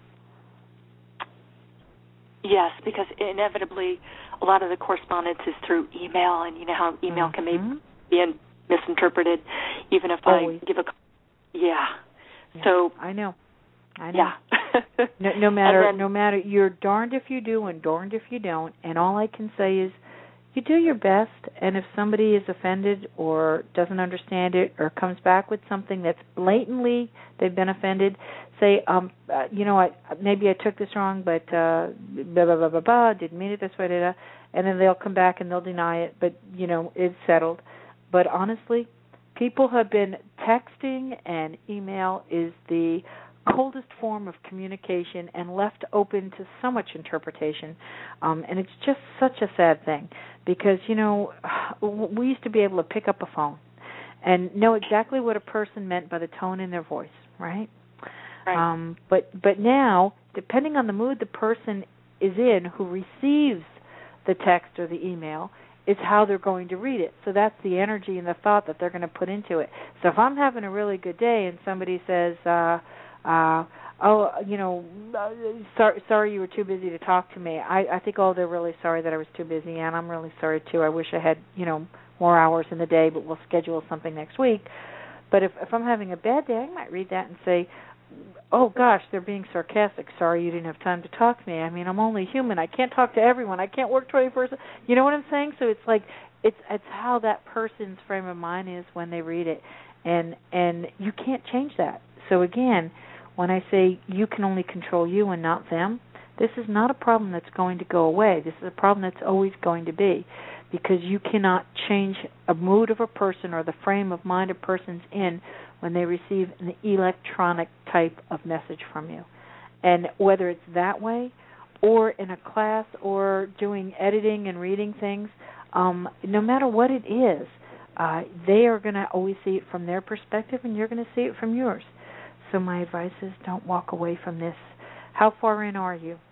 Yes, because inevitably a lot of the correspondence is through email, and you know how email mm-hmm. can maybe be misinterpreted, even if Always. I give a yeah. yeah. So I know, I know. Yeah. no, no matter, then, no matter. You're darned if you do, and darned if you don't. And all I can say is, you do your best. And if somebody is offended or doesn't understand it or comes back with something that's blatantly they've been offended, say, um, uh, you know, I maybe I took this wrong, but uh, blah blah blah blah blah. Didn't mean it this way, da, da. And then they'll come back and they'll deny it, but you know, it's settled. But honestly, people have been texting, and email is the coldest form of communication and left open to so much interpretation. Um, and it's just such a sad thing because, you know, we used to be able to pick up a phone and know exactly what a person meant by the tone in their voice, right? Right. Um, but but now, depending on the mood the person is in who receives the text or the email, is how they're going to read it. So that's the energy and the thought that they're going to put into it. So if I'm having a really good day and somebody says, uh, uh, oh, you know, uh, sorry, sorry you were too busy to talk to me, I, I think, oh, they're really sorry that I was too busy, and I'm really sorry, too. I wish I had, you know, more hours in the day, but we'll schedule something next week. But if, if I'm having a bad day, I might read that and say, oh, gosh, they're being sarcastic. Sorry you didn't have time to talk to me. I mean, I'm only human. I can't talk to everyone. I can't work twenty-four seven. You know what I'm saying? So it's like it's it's how that person's frame of mind is when they read it. And and you can't change that. So, again, when I say you can only control you and not them, this is not a problem that's going to go away. This is a problem that's always going to be because you cannot change a mood of a person or the frame of mind a person's in when they receive an electronic type of message from you. And whether it's that way or in a class or doing editing and reading things, um, no matter what it is, uh, they are going to always see it from their perspective and you're going to see it from yours. So my advice is don't walk away from this. How far in are you?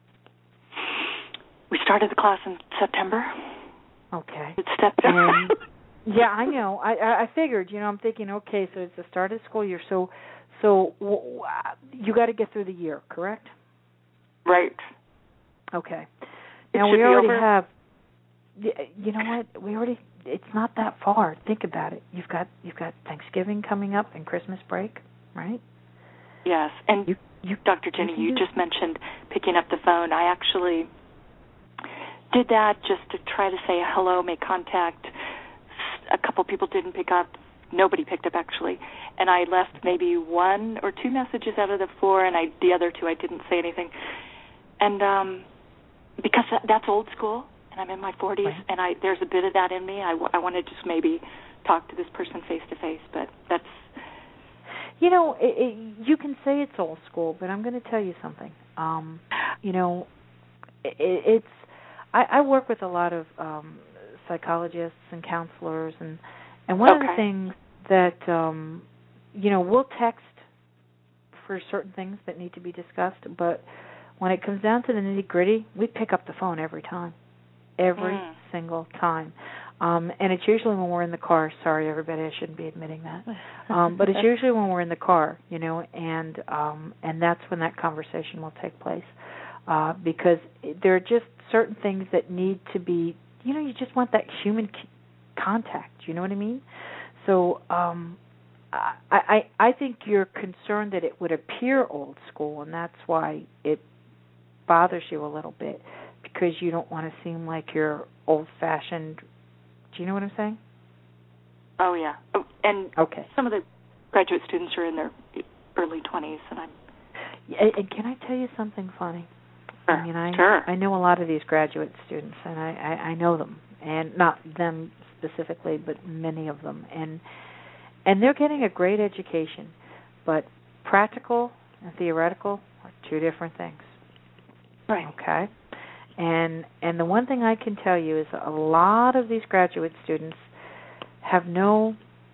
We started the class in September. Okay. It's September. Yeah, I know. I I figured. You know, I'm thinking. Okay, so it's the start of the school year. So, so w- you got to get through the year, correct? Right. Okay. It now should we already be over. have. You know what? We already. It's not that far. Think about it. You've got you've got Thanksgiving coming up and Christmas break, right? Yes, and you, you, Doctor Jenny, you, you just mentioned picking up the phone. I actually did that just to try to say hello, make contact. A couple people didn't pick up. Nobody picked up, actually. And I left maybe one or two messages out of the four, and I, the other two I didn't say anything. And um, because that's old school, and and I'm in my forties, right. and I there's a bit of that in me. I, w- I want to just maybe talk to this person face to face, but that's... You know, it, it, you can say it's old school, but I'm going to tell you something. Um, you know, it, it's... I, I work with a lot of um, psychologists and counselors, and, and one okay. of the things that, um, you know, we'll text for certain things that need to be discussed, but when it comes down to the nitty-gritty, we pick up the phone every time, every mm. single time. Um, and it's usually when we're in the car. Sorry, everybody, I shouldn't be admitting that. Um, but it's usually when we're in the car, you know, and um, and that's when that conversation will take place. Uh, because there are just certain things that need to be, you know, you just want that human c- contact, you know what I mean? So um, I, I, I think you're concerned that it would appear old school, and that's why it bothers you a little bit, because you don't want to seem like you're old-fashioned. Do you know what I'm saying? Oh, yeah. Oh, and okay. some of the graduate students are in their early twenties, and I'm... And, and can I tell you something funny? Sure. I mean, I, sure. I know a lot of these graduate students, and I, I, I know them, and not them specifically, but many of them. And and they're getting a great education, but practical and theoretical are two different things. Right. Okay? And and the one thing I can tell you is a lot of these graduate students have no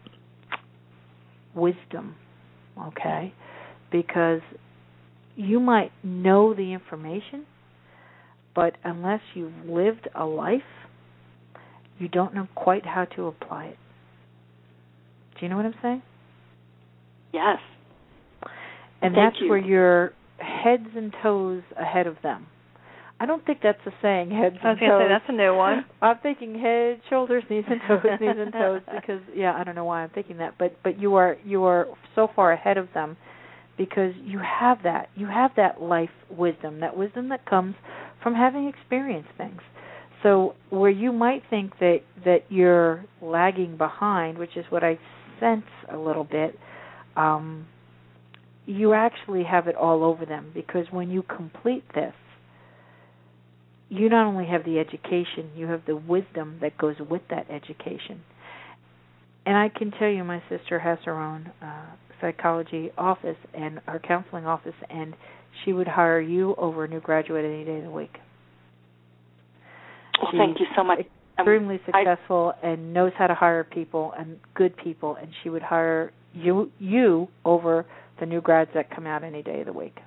wisdom, okay? Because you might know the information, but unless you've lived a life, you don't know quite how to apply it. Do you know what I'm saying? Yes. And Thank that's you. where you're heads and toes ahead of them. I don't think that's a saying, heads I was and going to toes. say, that's a new one. I'm thinking head, shoulders, knees and toes, knees and toes, because, yeah, I don't know why I'm thinking that. But but you are you are so far ahead of them because you have that. You have that life wisdom, that wisdom that comes from having experienced things. So where you might think that, that you're lagging behind, which is what I sense a little bit, um, you actually have it all over them, because when you complete this, you not only have the education, you have the wisdom that goes with that education. And I can tell you, my sister has her own uh, psychology office and her counseling office, and she would hire you over a new graduate any day of the week. Well, She's thank you so much. Extremely um, successful I, and knows how to hire people and good people, and she would hire you you over the new grads that come out any day of the week.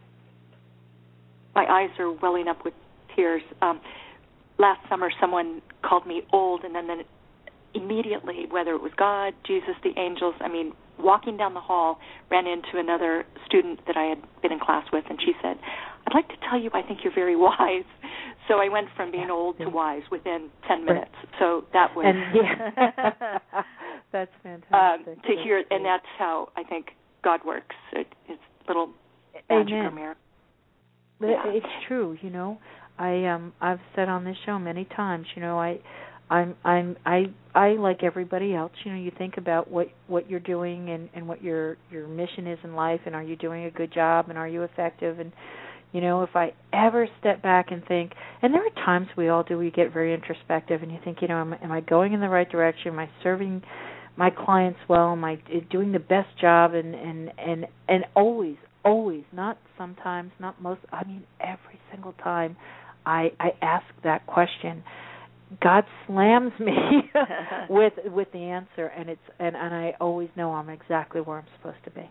My eyes are welling up with tears. Um, last summer, someone called me old, and then, then immediately, whether it was God, Jesus, the angels, I mean, walking down the hall, ran into another student that I had been in class with, and she said, I'd like to tell you I think you're very wise. So I went from being old to wise within ten minutes. So that was... And, yeah. That's fantastic. Um, to that's hear, great. and that's how I think God works. It, it's little magic Amen. or miracle. Yeah. It's true, you know. I um I've said on this show many times, you know, I I'm I'm I I like everybody else, you know, you think about what what you're doing and and what your your mission is in life, and are you doing a good job, and are you effective, and you know, if I ever step back and think, and there are times we all do, we get very introspective, and you think, you know, am, am I going in the right direction? Am I serving my clients well? Am I doing the best job? And and and and always, always, not sometimes, not most, I mean every single time I I ask that question, God slams me with with the answer, and it's and, and I always know I'm exactly where I'm supposed to be.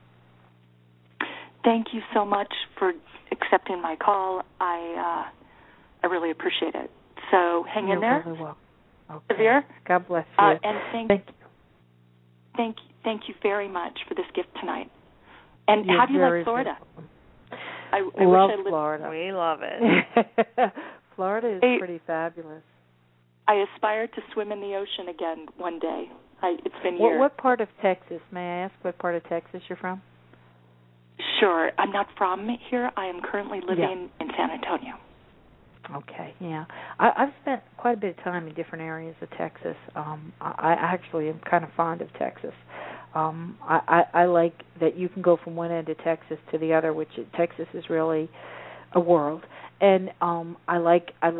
Thank you so much for accepting my call. I uh, I really appreciate it. So hang You're in there. Really well. Okay. Severe. God bless you. Uh, and thank, thank you. Thank thank you very much for this gift tonight. And You're how do you very like Florida? welcome. I, I love wish I lived. Florida. We love it. Florida is Hey, pretty fabulous. I aspire to swim in the ocean again one day. I, it's been What, years. what part of Texas? May I ask what part of Texas you're from? Sure. I'm not from here. I am currently living Yeah. in San Antonio. Okay, yeah. I, I've spent quite a bit of time in different areas of Texas. Um, I, I actually am kind of fond of Texas. Um, I, I, I like that you can go from one end of Texas to the other, which Texas is really a world. And um, I like I like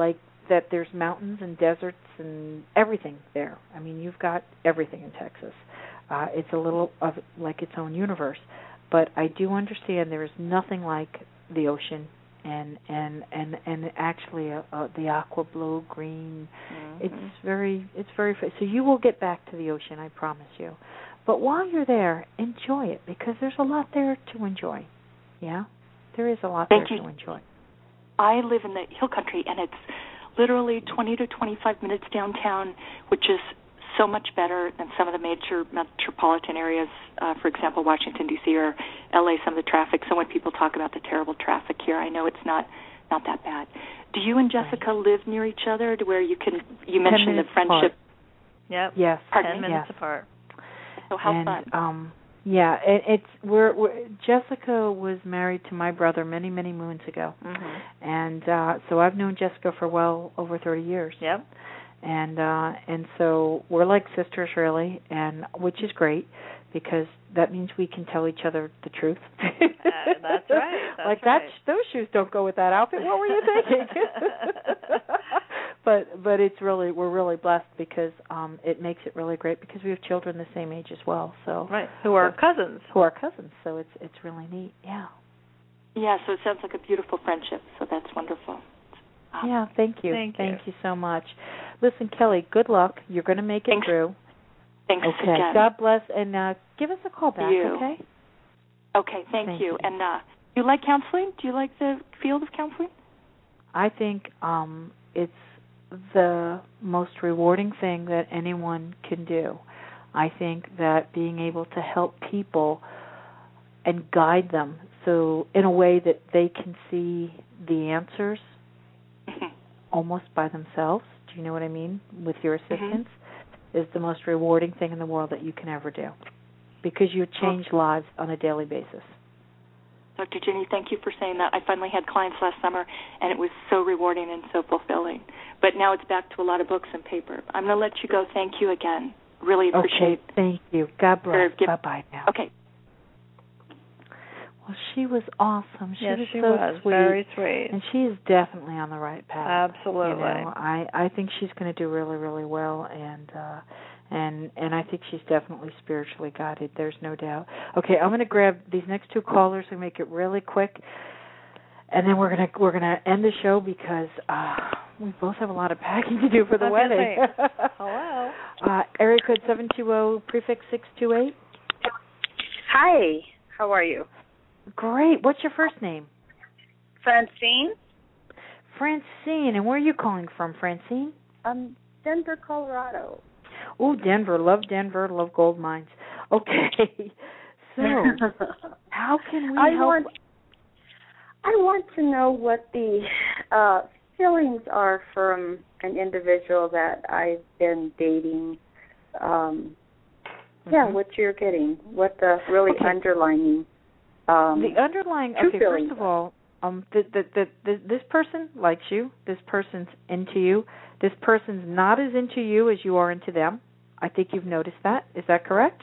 that there's mountains and deserts and everything there. I mean, you've got everything in Texas. Uh, it's a little of like its own universe. But I do understand there is nothing like the ocean and and and and actually uh, uh, the aqua blue green. Mm-hmm. It's very it's very so you will get back to the ocean, I promise you. But while you're there, enjoy it because there's a lot there to enjoy. Yeah, there is a lot Thank there you. to enjoy. I live in the hill country, and it's literally twenty to twenty-five minutes downtown, which is so much better than some of the major metropolitan areas, uh, for example, Washington, D C or L A, some of the traffic. So when people talk about the terrible traffic here, I know it's not not that bad. Do you and Jessica right. live near each other to where you can, you mentioned the friendship? Yep. Yes. Pardon Ten me? minutes yes. apart. So how and, fun. Um, yeah, it, it's we're, we're Jessica was married to my brother many many moons ago, mm-hmm. and uh, so I've known Jessica for well over thirty years. Yep. And uh, and so we're like sisters really, and which is great because that means we can tell each other the truth. uh, that's right. That's like right. that, those shoes don't go with that outfit. What were you thinking? but but it's really we're really blessed because um, it makes it really great because we have children the same age as well. So right, who are so, cousins. Who are cousins. So it's it's really neat. Yeah. Yeah. So it sounds like a beautiful friendship. So that's wonderful. Um, yeah. Thank you. Thank, thank you. you so much. Listen, Kelly. Good luck. You're going to make it Thanks. through. Thanks okay. again. God bless, and uh, give us a call back. You. Okay. Okay. Thank, thank you. you. And uh, you like counseling? Do you like the field of counseling? I think um, it's the most rewarding thing that anyone can do. I think that being able to help people and guide them so in a way that they can see the answers mm-hmm. almost by themselves, do you know what I mean, with your assistance, mm-hmm. is the most rewarding thing in the world that you can ever do because you change okay. lives on a daily basis. Doctor Ginny, thank you for saying that. I finally had clients last summer, and it was so rewarding and so fulfilling. But now it's back to a lot of books and paper. I'm going to let you go. Thank you again. Really appreciate it. Okay, thank you. God bless. Give- Bye-bye now. Okay. Well, she was awesome. She yes, was she so was. sweet. Very sweet. And she is definitely on the right path. Absolutely. You know, I, I think she's going to do really, really well, and uh, and and I think she's definitely spiritually guided. There's no doubt. Okay, I'm going to grab these next two callers and make it really quick, and then we're going to we're going to end the show because uh, we both have a lot of packing to do for the Okay, wedding. Hello. Uh, area code seven two zero, prefix six two eight. Hi. How are you? Great. What's your first name? Francine. Francine. And where are you calling from, Francine? Um, Denver, Colorado. Oh, Denver. Love Denver. Love gold mines. Okay. So, how can we I help? Want, I want to know what the uh, feelings are from an individual that I've been dating. Um, mm-hmm. Yeah, what you're getting. What the really okay. underlining. Um, the underlying, okay, first of all, um, the, the, the, the, this person likes you. This person's into you. This person's not as into you as you are into them. I think you've noticed that. Is that correct?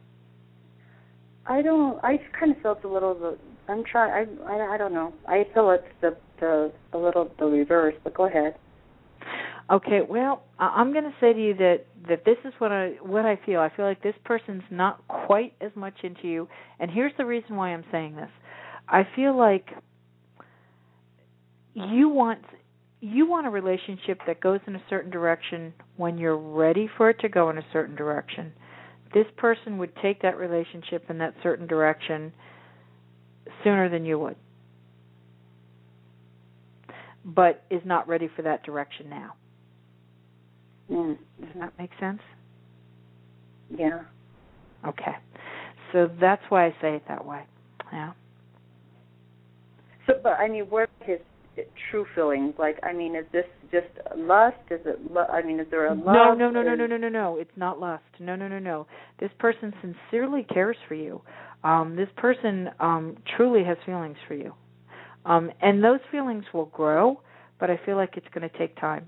I don't, I kind of felt a little, I'm trying, I, I, I don't know. I feel it's the, the, a little the reverse, but go ahead. Okay, well, I'm going to say to you that, that this is what I what I feel. I feel like this person's not quite as much into you, and here's the reason why I'm saying this. I feel like you want you want a relationship that goes in a certain direction when you're ready for it to go in a certain direction. This person would take that relationship in that certain direction sooner than you would, but is not ready for that direction now. Mm. Does that make sense? Yeah. Okay. So that's why I say it that way. Yeah. So, but I mean, what are his true feelings? Like, I mean, is this just lust? Is it? Lo- I mean, is there a love? No, no, no, no, no, no, no, no. It's not lust. No, no, no, no. This person sincerely cares for you. Um, this person um, truly has feelings for you, um, and those feelings will grow. But I feel like it's going to take time.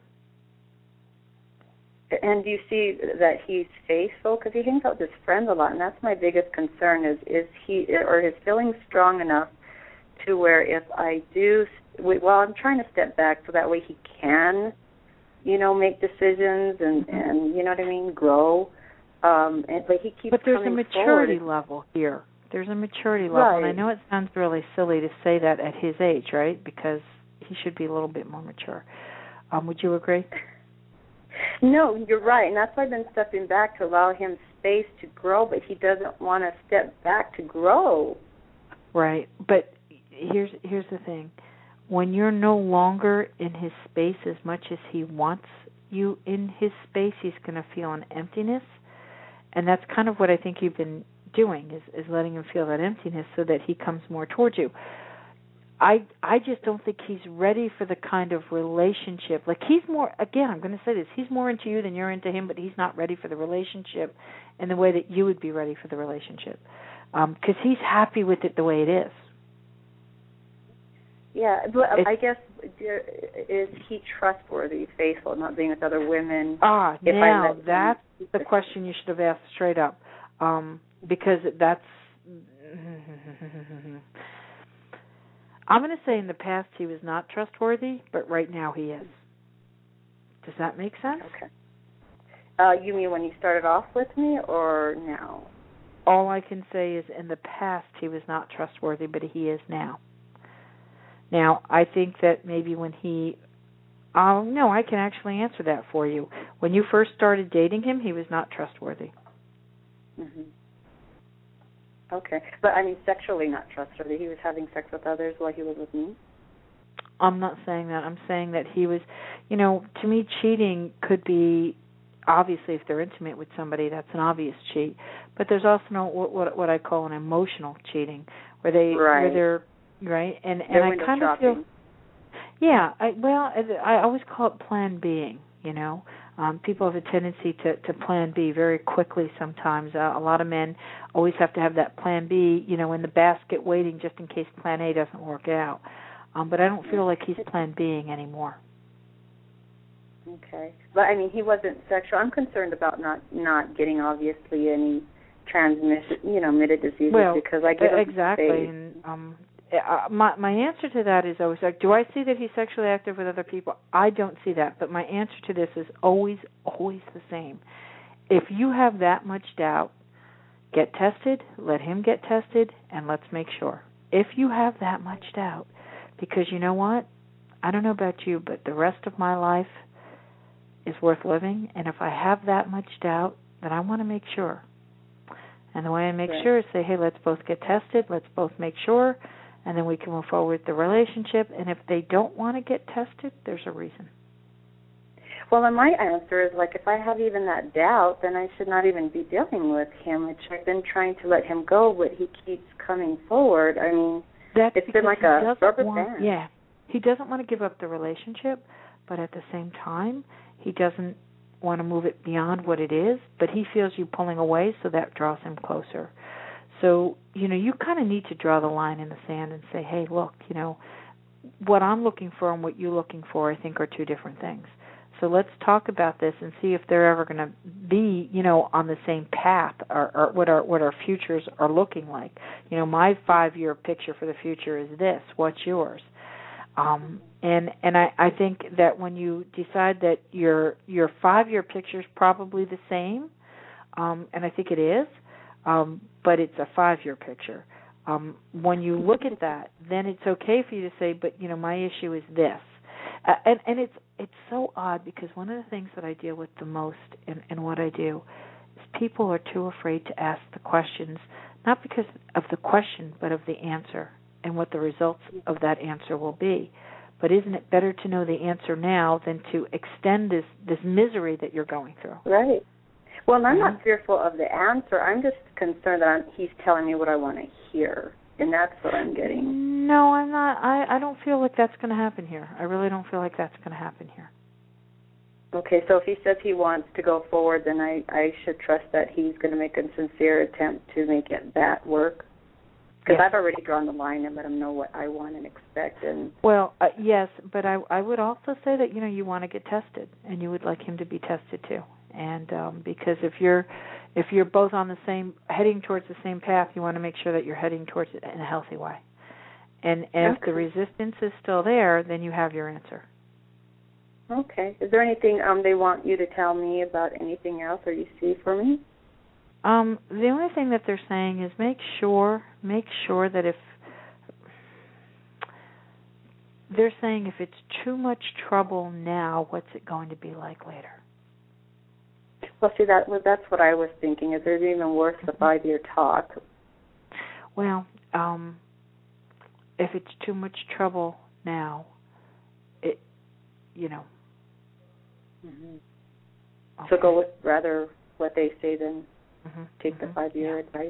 And do you see that he's faithful? Because he hangs out with his friends a lot, and that's my biggest concern. Is is he or his feelings strong enough to where if I do, well, I'm trying to step back so that way he can you know, make decisions and, and you know what I mean, grow. Um, and, but he keeps But there's coming a maturity forward. level here. There's a maturity level. Right. And I know it sounds really silly to say that at his age, right? Because he should be a little bit more mature. Um, would you agree? No, you're right. And that's why I've been stepping back to allow him space to grow, but he doesn't want to step back to grow. Right. But here's here's the thing. When you're no longer in his space as much as he wants you in his space, he's going to feel an emptiness. And that's kind of what I think you've been doing, is, is letting him feel that emptiness so that he comes more towards you. I I just don't think he's ready for the kind of relationship. Like, he's more, again, I'm going to say this, he's more into you than you're into him, but he's not ready for the relationship in the way that you would be ready for the relationship. Because um, he's happy with it the way it is. Yeah, but It's, I guess, is he trustworthy, faithful, not being with other women? Ah, if now, I let that's him... the question you should have asked straight up. Um, because that's... I'm going to say in the past he was not trustworthy, but right now he is. Does that make sense? Okay. Uh, you mean when you started off with me, or now? All I can say is in the past he was not trustworthy, but he is now. Now, I think that maybe when he... Oh, no, I can actually answer that for you. When you first started dating him, he was not trustworthy. Mm-hmm. Okay. But, I mean, sexually not trustworthy. He was having sex with others while he was with me? I'm not saying that. I'm saying that he was... You know, to me, cheating could be... Obviously, if they're intimate with somebody, that's an obvious cheat. But there's also no, what, what I call an emotional cheating, where they right. where they're right, and they're and I kind of feel, yeah. I, well, I, I always call it plan B. You know, um, people have a tendency to to plan B very quickly. Sometimes uh, a lot of men always have to have that plan B, you know, in the basket, waiting just in case plan A doesn't work out. Um, but I don't feel like he's plan B-ing anymore. Okay. But, I mean, he wasn't sexual. I'm concerned about not, not getting, obviously, any transmission, you know, admitted diseases well, because I give him exactly. space. And um, uh, my my answer to that is always like, do I see that he's sexually active with other people? I don't see that. But my answer to this is always, always the same. If you have that much doubt, get tested, let him get tested, and let's make sure. If you have that much doubt, because you know what? I don't know about you, but the rest of my life is worth living, and if I have that much doubt, then I want to make sure. And the way I make right. sure is say, hey, let's both get tested, let's both make sure, and then we can move forward with the relationship. And if they don't want to get tested, there's a reason. Well, and my answer is, like, if I have even that doubt, then I should not even be dealing with him, which I've been trying to let him go, but he keeps coming forward. I mean, That's it's been like a rubber want, band. Yeah. He doesn't want to give up the relationship, but at the same time, he doesn't want to move it beyond what it is, but he feels you pulling away, so that draws him closer. So, you know, you kind of need to draw the line in the sand and say, hey, look, you know, what I'm looking for and what you're looking for, I think, are two different things. So let's talk about this and see if they're ever going to be, you know, on the same path, or, or what our what our futures are looking like. You know, my five-year picture for the future is this. What's yours? Um, and and I, I think that when you decide that your your five-year picture is probably the same, um, and I think it is, um, but it's a five-year picture. Um, when you look at that, then it's okay for you to say, but, you know, my issue is this. Uh, and, and it's it's so odd because one of the things that I deal with the most in, in what I do is people are too afraid to ask the questions, not because of the question, but of the answer and what the results of that answer will be. But isn't it better to know the answer now than to extend this, this misery that you're going through? Right. Well, I'm mm-hmm. not fearful of the answer. I'm just concerned that I'm, he's telling me what I want to hear, and that's what I'm getting. No, I'm not. I, I don't feel like that's going to happen here. I really don't feel like that's going to happen here. Okay, so if he says he wants to go forward, then I, I should trust that he's going to make a sincere attempt to make it that work? Because yes. I've already drawn the line and let him know what I want and expect. And well, uh, yes, but I, I would also say that, you know, you want to get tested, and you would like him to be tested too. And um, because if you're if you're both on the same, heading towards the same path, you want to make sure that you're heading towards it in a healthy way. And, and okay. if the resistance is still there, then you have your answer. Okay. Is there anything um they want you to tell me about anything else, or you see for me? Um, the only thing that they're saying is make sure, make sure that if they're saying if it's too much trouble now, what's it going to be like later? Well, see, that was that's what I was thinking. Is it even worth the five-year talk? Well, um, if it's too much trouble now, it, you know. Mm-hmm. Okay. So go with rather what they say than mm-hmm. take mm-hmm. the five-year yeah. advice.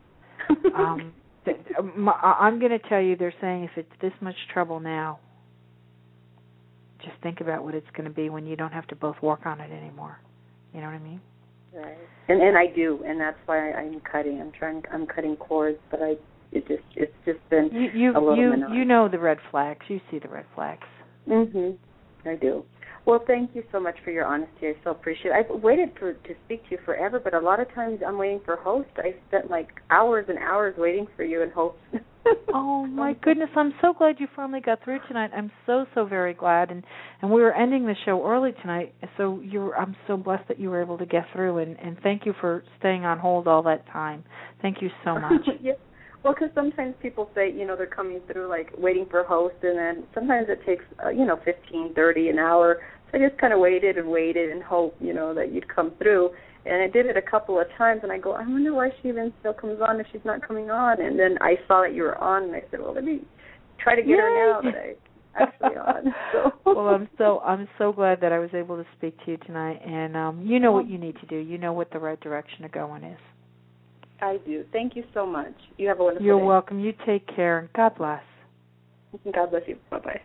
um, th- my, I'm going to tell you, they're saying if it's this much trouble now, just think about what it's going to be when you don't have to both work on it anymore. You know what I mean? Right. And and I do, and that's why I'm cutting. I'm trying. I'm cutting cords, but I it just it's just been you you a little you, monotonous. you know the red flags. You see the red flags. Mhm. I do. Well, thank you so much for your honesty. I so appreciate it. I've waited for to speak to you forever, but a lot of times I'm waiting for hosts. I spent like hours and hours waiting for you in hopes. Oh my goodness! I'm so glad you finally got through tonight. I'm so so very glad, and and we were ending the show early tonight, so you I'm so blessed that you were able to get through, and and thank you for staying on hold all that time. Thank you so much. Yeah. Well, because sometimes people say, you know, they're coming through like waiting for a host, and then sometimes it takes, uh, you know, fifteen, thirty, an hour. So I just kind of waited and waited and hoped, you know, that you'd come through. And I did it a couple of times, and I go, I wonder why she even still comes on if she's not coming on. And then I saw that you were on, and I said, well, let me try to get Yay. her now that I actually on. So. Well, I'm so I'm so glad that I was able to speak to you tonight, and um, you know what you need to do. You know what the right direction to go in is. I do. Thank you so much. You have a wonderful You're day. welcome. You take care, and God bless. God bless you. Bye-bye.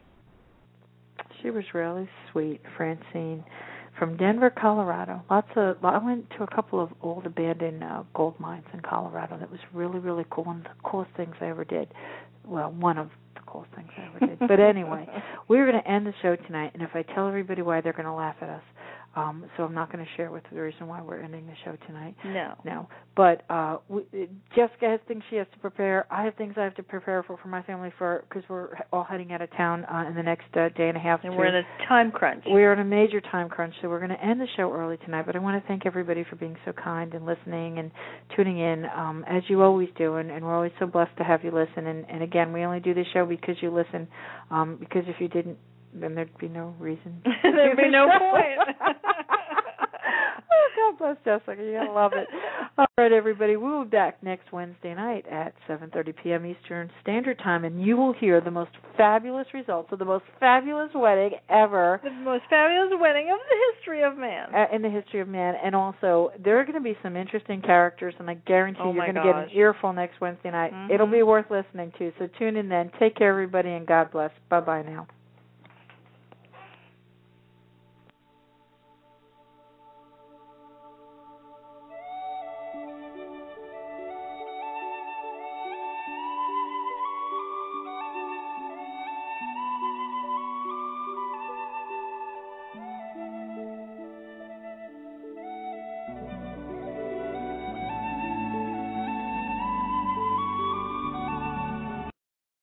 She was really sweet, Francine, from Denver, Colorado. Lots of. I went to a couple of old abandoned uh, gold mines in Colorado. That was really, really cool. One of the coolest things I ever did. Well, one of the coolest things I ever did. But anyway, we're going to end the show tonight, and if I tell everybody why, they're going to laugh at us. Um, so I'm not going to share with the reason why we're ending the show tonight. No. No. But uh, we, Jessica has things she has to prepare. I have things I have to prepare for, for my family for because we're all heading out of town uh, in the next uh, day and a half. And too. we're in a time crunch. We're in a major time crunch, so we're going to end the show early tonight. But I want to thank everybody for being so kind and listening and tuning in, um, as you always do. And, and we're always so blessed to have you listen. And, and again, we only do this show because you listen, um, because if you didn't, then there'd be no reason. There'd be no point. Oh, God bless Jessica. You're going to love it. All right, everybody. We will be back next Wednesday night at seven thirty p.m. Eastern Standard Time, and you will hear the most fabulous results of the most fabulous wedding ever. The most fabulous wedding of the history of man. Uh, in the history of man. And also, there are going to be some interesting characters, and I guarantee oh you're going to gosh. get an earful next Wednesday night. Mm-hmm. It'll be worth listening to. So tune in then. Take care, everybody, and God bless. Bye-bye now.